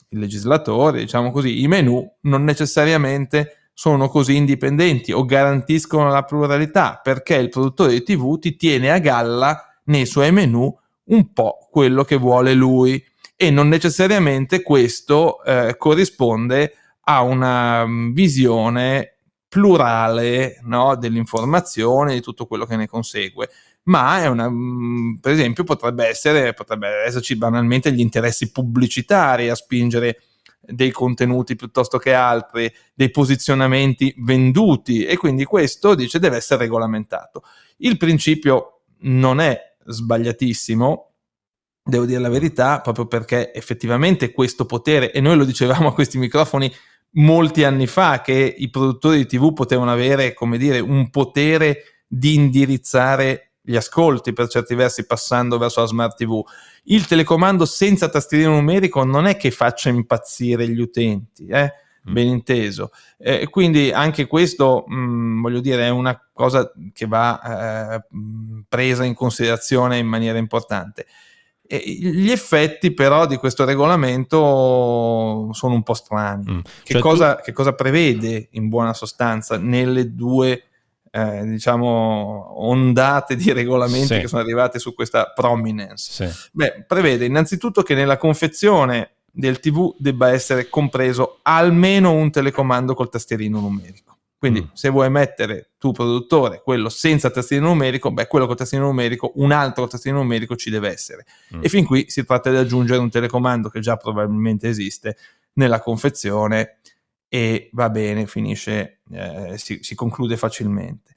il legislatore, diciamo così, i menu non necessariamente sono così indipendenti o garantiscono la pluralità, perché il produttore di tivù ti tiene a galla nei suoi menu un po' quello che vuole lui, e non necessariamente questo eh, corrisponde a una visione plurale, no, dell'informazione, di tutto quello che ne consegue, ma è una, per esempio potrebbe essere potrebbe esserci banalmente gli interessi pubblicitari a spingere dei contenuti piuttosto che altri, dei posizionamenti venduti, e quindi questo, dice, deve essere regolamentato. Il principio non è sbagliatissimo, devo dire la verità, proprio perché effettivamente questo potere, e noi lo dicevamo a questi microfoni molti anni fa, che i produttori di tivù potevano avere, come dire, un potere di indirizzare gli ascolti per certi versi passando verso la smart tivù. Il telecomando senza tastierino numerico non è che faccia impazzire gli utenti, eh? mm. ben inteso, eh, quindi anche questo mh, voglio dire è una cosa che va eh, presa in considerazione in maniera importante. E gli effetti però di questo regolamento sono un po' strani. Mm. Che, cioè cosa, tu... che cosa prevede in buona sostanza nelle due Eh, diciamo ondate di regolamenti sì. che sono arrivate su questa prominence? Sì. Beh, prevede innanzitutto che nella confezione del tivù debba essere compreso almeno un telecomando col tastierino numerico. Quindi mm. se vuoi mettere tu produttore quello senza tastierino numerico, beh, quello col tastierino numerico, un altro tastierino numerico ci deve essere. Mm. E fin qui si tratta di aggiungere un telecomando che già probabilmente esiste nella confezione, e va bene, finisce, eh, si, si conclude facilmente.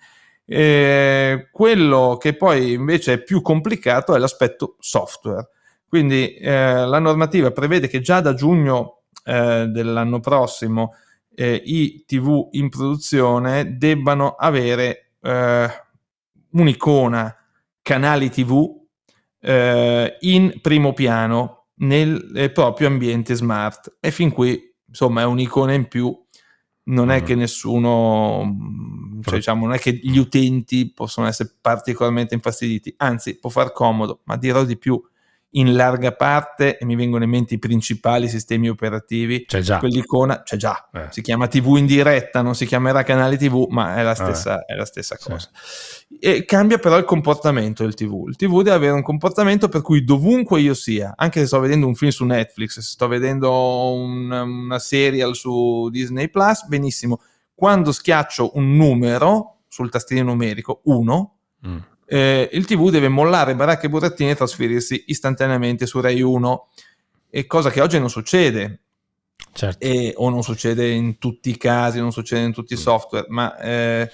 Eh, quello che poi invece è più complicato è l'aspetto software. Quindi eh, la normativa prevede che già da giugno eh, dell'anno prossimo eh, i tivù in produzione debbano avere eh, un'icona canali tivù eh, in primo piano nel eh, proprio ambiente smart, e fin qui insomma è un'icona in più, non è mm. che nessuno, cioè diciamo non è che gli utenti possono essere particolarmente infastiditi, anzi può far comodo, ma dirò di più, in larga parte, e mi vengono in mente i principali sistemi operativi,
c'è già
quell'icona, c'è già,
eh.
si chiama tivù in diretta, non si chiamerà canale tivù, ma è la stessa, eh. è la stessa cosa. Sì. E cambia però il comportamento del tivù. Il tivù deve avere un comportamento per cui dovunque io sia, anche se sto vedendo un film su Netflix, se sto vedendo un, una serial su Disney Plus, benissimo, quando schiaccio un numero sul tastierino numerico uno, mm. Eh, il tivù deve mollare baracche e burattini e trasferirsi istantaneamente su Rai uno, e cosa che oggi non succede.
Certo.
E, o non succede in tutti i casi, non succede in tutti i software, ma eh,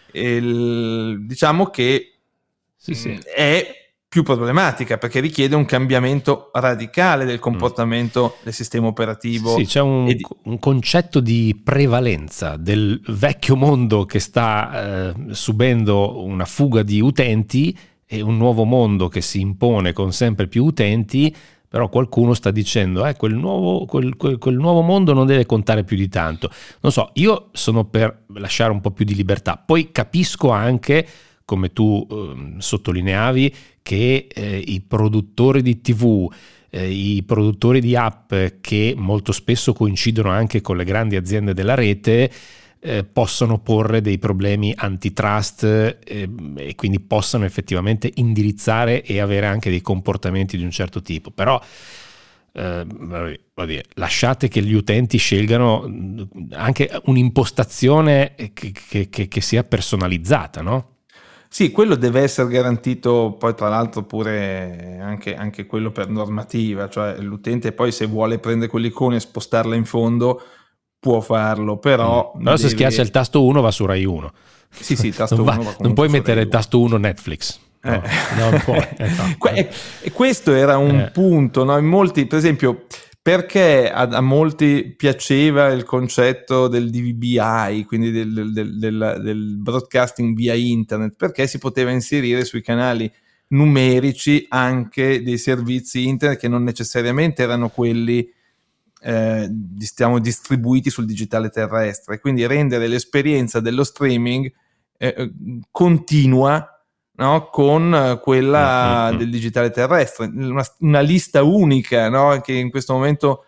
il, diciamo che
sì, sì.
è più problematica perché richiede un cambiamento radicale del comportamento mm. del sistema operativo.
Sì, c'è un, di... un concetto di prevalenza del vecchio mondo che sta eh, subendo una fuga di utenti e un nuovo mondo che si impone con sempre più utenti, però qualcuno sta dicendo eh, quel, nuovo, quel, quel, quel nuovo mondo non deve contare più di tanto. Non so, io sono per lasciare un po' più di libertà, poi capisco anche, come tu eh, sottolineavi, che eh, i produttori di tivù, eh, i produttori di app che molto spesso coincidono anche con le grandi aziende della rete eh, possono porre dei problemi antitrust eh, e quindi possano effettivamente indirizzare e avere anche dei comportamenti di un certo tipo. Però eh, vabbè, lasciate che gli utenti scelgano anche un'impostazione che, che, che, che sia personalizzata, no?
Sì, quello deve essere garantito, poi tra l'altro pure anche, anche quello per normativa, cioè l'utente poi se vuole prendere quell'icona e spostarla in fondo può farlo, però...
Mm. Però deve... se schiaccia il tasto uno va su Rai uno.
Sì, sì, il tasto
non, va,
uno va
non puoi mettere il tasto uno Netflix. No,
eh.
no, non puoi. Eh, no.
E, e questo era un eh. punto, no? In molti, per esempio... Perché a, a molti piaceva il concetto del D V B I, quindi del, del, del, del broadcasting via internet? Perché si poteva inserire sui canali numerici anche dei servizi internet che non necessariamente erano quelli eh, diciamo, distribuiti sul digitale terrestre, quindi rendere l'esperienza dello streaming eh, continua, no? Con quella mm-hmm. del digitale terrestre, una, una lista unica, no? Che in questo momento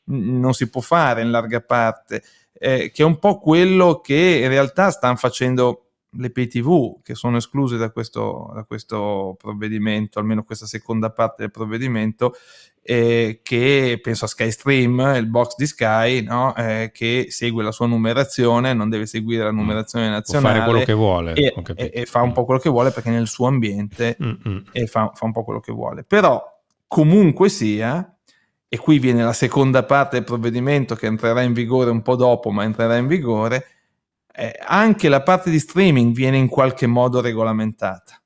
non si può fare in larga parte, eh, che è un po' quello che in realtà stanno facendo le pay tivù, che sono escluse da questo, da questo provvedimento, almeno questa seconda parte del provvedimento, eh, che penso a SkyStream, il box di Sky, no? eh, che segue la sua numerazione, non deve seguire la numerazione nazionale,
può fare quello che vuole
e, e, e fa un po' quello che vuole perché è nel suo ambiente e fa, fa un po' quello che vuole. Però comunque sia, e qui viene la seconda parte del provvedimento che entrerà in vigore un po' dopo, ma entrerà in vigore, eh, anche la parte di streaming viene in qualche modo regolamentata,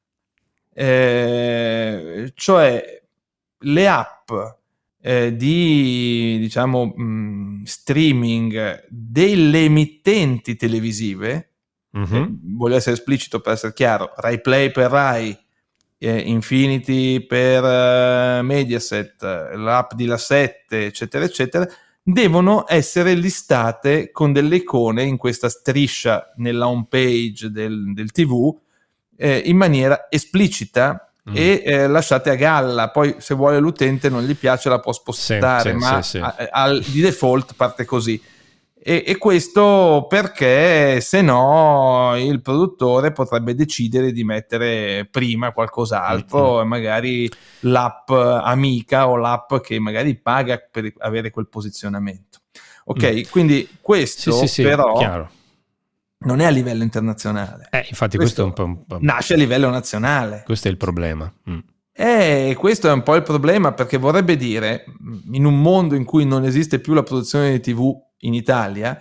eh, cioè le app eh, di diciamo mh, streaming delle emittenti televisive, mm-hmm. eh, voglio essere esplicito per essere chiaro, Rai Play per Rai, eh, Infinity per eh, Mediaset, l'app di La sette, eccetera eccetera, devono essere listate con delle icone in questa striscia nella home page del, del tivù eh, in maniera esplicita mm. e eh, lasciate a galla. Poi se vuole l'utente non gli piace la può spostare, sì, sì, ma sì, sì. A, a, di default parte così. E, e questo perché se no il produttore potrebbe decidere di mettere prima qualcos'altro, mm-hmm. magari l'app amica o l'app che magari paga per avere quel posizionamento. Ok, mm. quindi questo
sì, sì, sì,
però
chiaro.
Non è a livello internazionale.
Eh, infatti questo, questo è un po', un po'...
nasce a livello nazionale.
Questo è il problema. Mm.
E questo è un po' il problema, perché vorrebbe dire, in un mondo in cui non esiste più la produzione di tivù in Italia,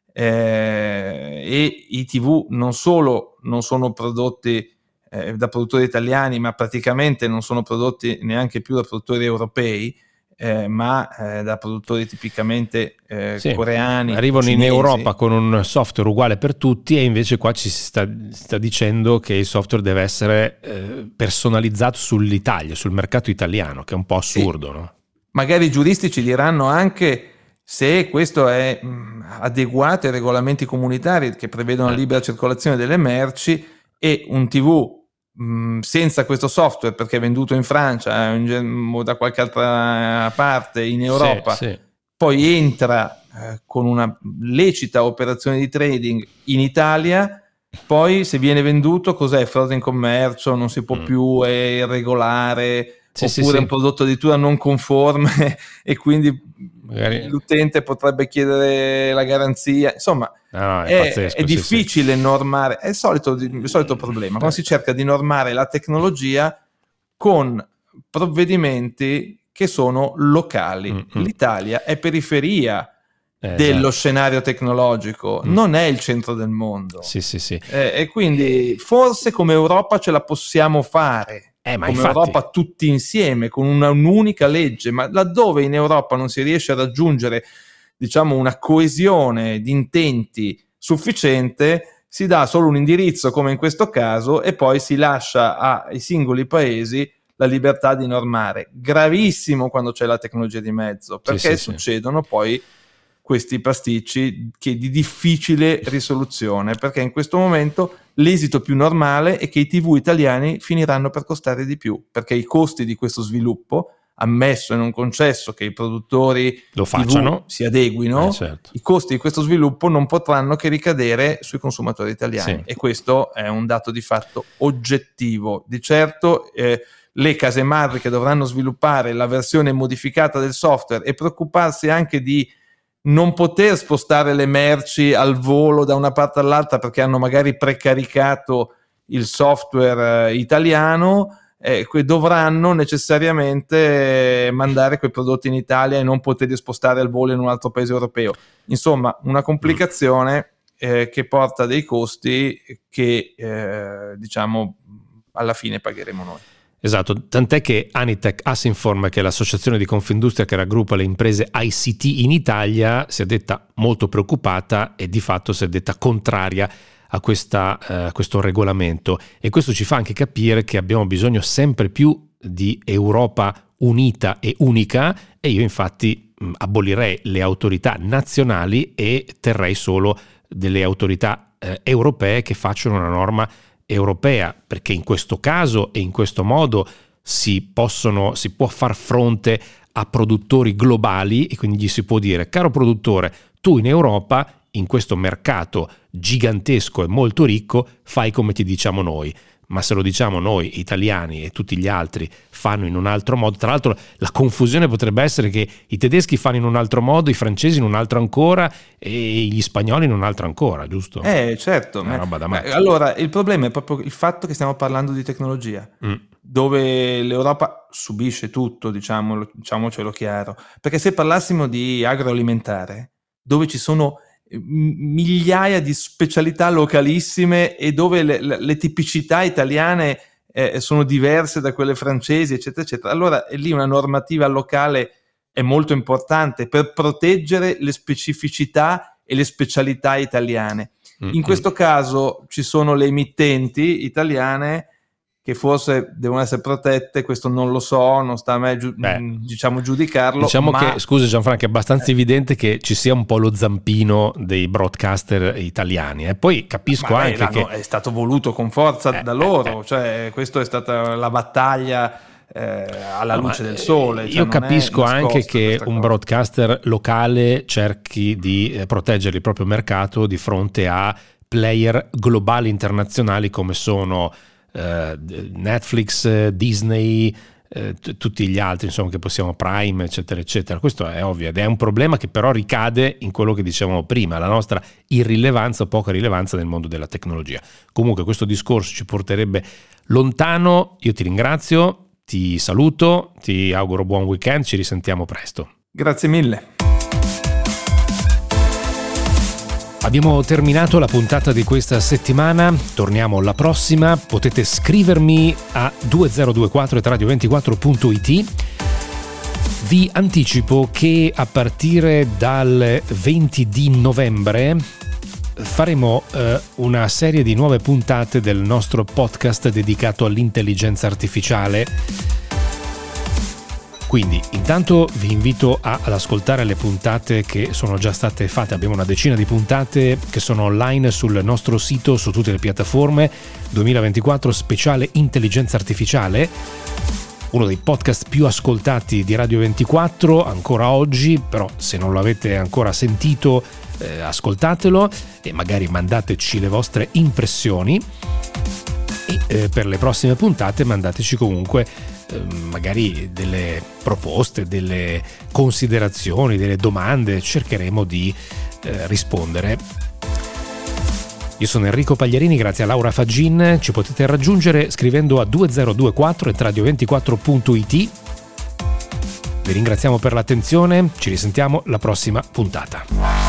eh, e i tivù non solo non sono prodotti eh, da produttori italiani, ma praticamente non sono prodotti neanche più da produttori europei, eh, ma eh, da produttori tipicamente eh, sì, coreani.
Arrivano
cinesi.
In Europa con un software uguale per tutti, e invece qua ci si sta, sta dicendo che il software deve essere eh, personalizzato sull'Italia, sul mercato italiano, che è un po' assurdo, sì. no?
Magari i giuristi ci diranno anche se questo è mh, adeguato ai regolamenti comunitari che prevedono la libera circolazione delle merci, e un tivù mh, senza questo software, perché è venduto in Francia in, o da qualche altra parte in Europa, sì, sì. poi entra eh, con una lecita operazione di trading in Italia, poi se viene venduto cos'è? Frode in commercio, non si può mm. più, è irregolare, sì, oppure sì, un sì. prodotto addirittura non conforme e quindi magari l'utente potrebbe chiedere la garanzia. Insomma, no, è, è, pazzesco, è difficile sì, sì. normare, è il solito, il solito problema quando si cerca di normare la tecnologia con provvedimenti che sono locali. Mm-hmm. L'Italia è periferia eh, dello esatto. scenario tecnologico, mm. non è il centro del mondo,
sì, sì, sì.
Eh, e quindi forse come Europa ce la possiamo fare.
Eh, ma
come
infatti...
Europa tutti insieme con una, un'unica legge, ma laddove in Europa non si riesce a raggiungere diciamo una coesione di intenti sufficiente, si dà solo un indirizzo come in questo caso e poi si lascia ai singoli paesi la libertà di normare. Gravissimo quando c'è la tecnologia di mezzo, perché sì, sì, succedono sì. poi questi pasticci che di difficile risoluzione, perché in questo momento l'esito più normale è che i tivù italiani finiranno per costare di più, perché i costi di questo sviluppo, ammesso e non concesso che i produttori
lo facciano,
si adeguino,
eh, certo.
i costi di questo sviluppo non potranno che ricadere sui consumatori italiani, sì. e questo è un dato di fatto oggettivo. Di certo eh, le case madri che dovranno sviluppare la versione modificata del software e preoccuparsi anche di non poter spostare le merci al volo da una parte all'altra perché hanno magari precaricato il software eh, italiano, eh, dovranno necessariamente mandare quei prodotti in Italia e non poterli spostare al volo in un altro paese europeo. Insomma, una complicazione eh, che porta dei costi che eh, diciamo alla fine pagheremo noi.
Esatto, tant'è che Anitech Assinform, che è l'associazione di Confindustria che raggruppa le imprese I C T in Italia, si è detta molto preoccupata e di fatto si è detta contraria a, questa, uh, a questo regolamento, e questo ci fa anche capire che abbiamo bisogno sempre più di Europa unita e unica, e io infatti mh, abolirei le autorità nazionali e terrei solo delle autorità uh, europee che facciano una norma europea, perché in questo caso e in questo modo si possono si può far fronte a produttori globali e quindi gli si può dire: caro produttore, tu in Europa, in questo mercato gigantesco e molto ricco, fai come ti diciamo noi. Ma se lo diciamo noi italiani e tutti gli altri fanno in un altro modo, tra l'altro la confusione potrebbe essere che i tedeschi fanno in un altro modo, i francesi in un altro ancora e gli spagnoli in un altro ancora, giusto?
Eh certo,
Una roba da matti.
Allora il problema è proprio il fatto che stiamo parlando di tecnologia, mm. dove l'Europa subisce tutto, diciamolo, diciamocelo chiaro, perché se parlassimo di agroalimentare, dove ci sono migliaia di specialità localissime e dove le, le, le tipicità italiane eh, sono diverse da quelle francesi, eccetera, eccetera, allora è lì una normativa locale è molto importante per proteggere le specificità e le specialità italiane. Mm-hmm. In questo caso ci sono le emittenti italiane che forse devono essere protette, questo non lo so, non sta a me giu- diciamo giudicarlo.
Diciamo
ma...
che, scusa Gianfranco, è abbastanza eh. evidente che ci sia un po' lo zampino dei broadcaster italiani. E eh. poi capisco
ma
anche che...
è stato voluto con forza
eh,
da loro,
eh, eh.
cioè questa è stata la battaglia eh, alla luce no, del sole. Cioè
io capisco anche che un broadcaster locale cerchi di eh, proteggere il proprio mercato di fronte a player globali internazionali come sono Uh, Netflix, Disney, uh, t- tutti gli altri, insomma, che possiamo, Prime, eccetera, eccetera. Questo è ovvio ed è un problema che però ricade in quello che dicevamo prima, la nostra irrilevanza o poca rilevanza nel mondo della tecnologia. Comunque questo discorso ci porterebbe lontano. Io ti ringrazio, ti saluto, ti auguro buon weekend, ci risentiamo presto.
Grazie mille.
Abbiamo terminato la puntata di questa settimana, torniamo la prossima, potete scrivermi a due zero due quattro at radio ventiquattro punto it. Vi anticipo che a partire dal venti di novembre faremo eh, una serie di nuove puntate del nostro podcast dedicato all'intelligenza artificiale. Quindi intanto vi invito a, ad ascoltare le puntate che sono già state fatte. Abbiamo una decina di puntate che sono online sul nostro sito, su tutte le piattaforme. duemilaventiquattro speciale intelligenza artificiale, uno dei podcast più ascoltati di Radio ventiquattro ancora oggi, però se non lo avete ancora sentito eh, ascoltatelo e magari mandateci le vostre impressioni e eh, per le prossime puntate mandateci comunque magari delle proposte, delle considerazioni, delle domande, cercheremo di eh, rispondere. Io sono Enrico Pagliarini, grazie a Laura Faggin, ci potete raggiungere scrivendo a due zero due quattro at radio ventiquattro punto it. Vi ringraziamo per l'attenzione, ci risentiamo la prossima puntata.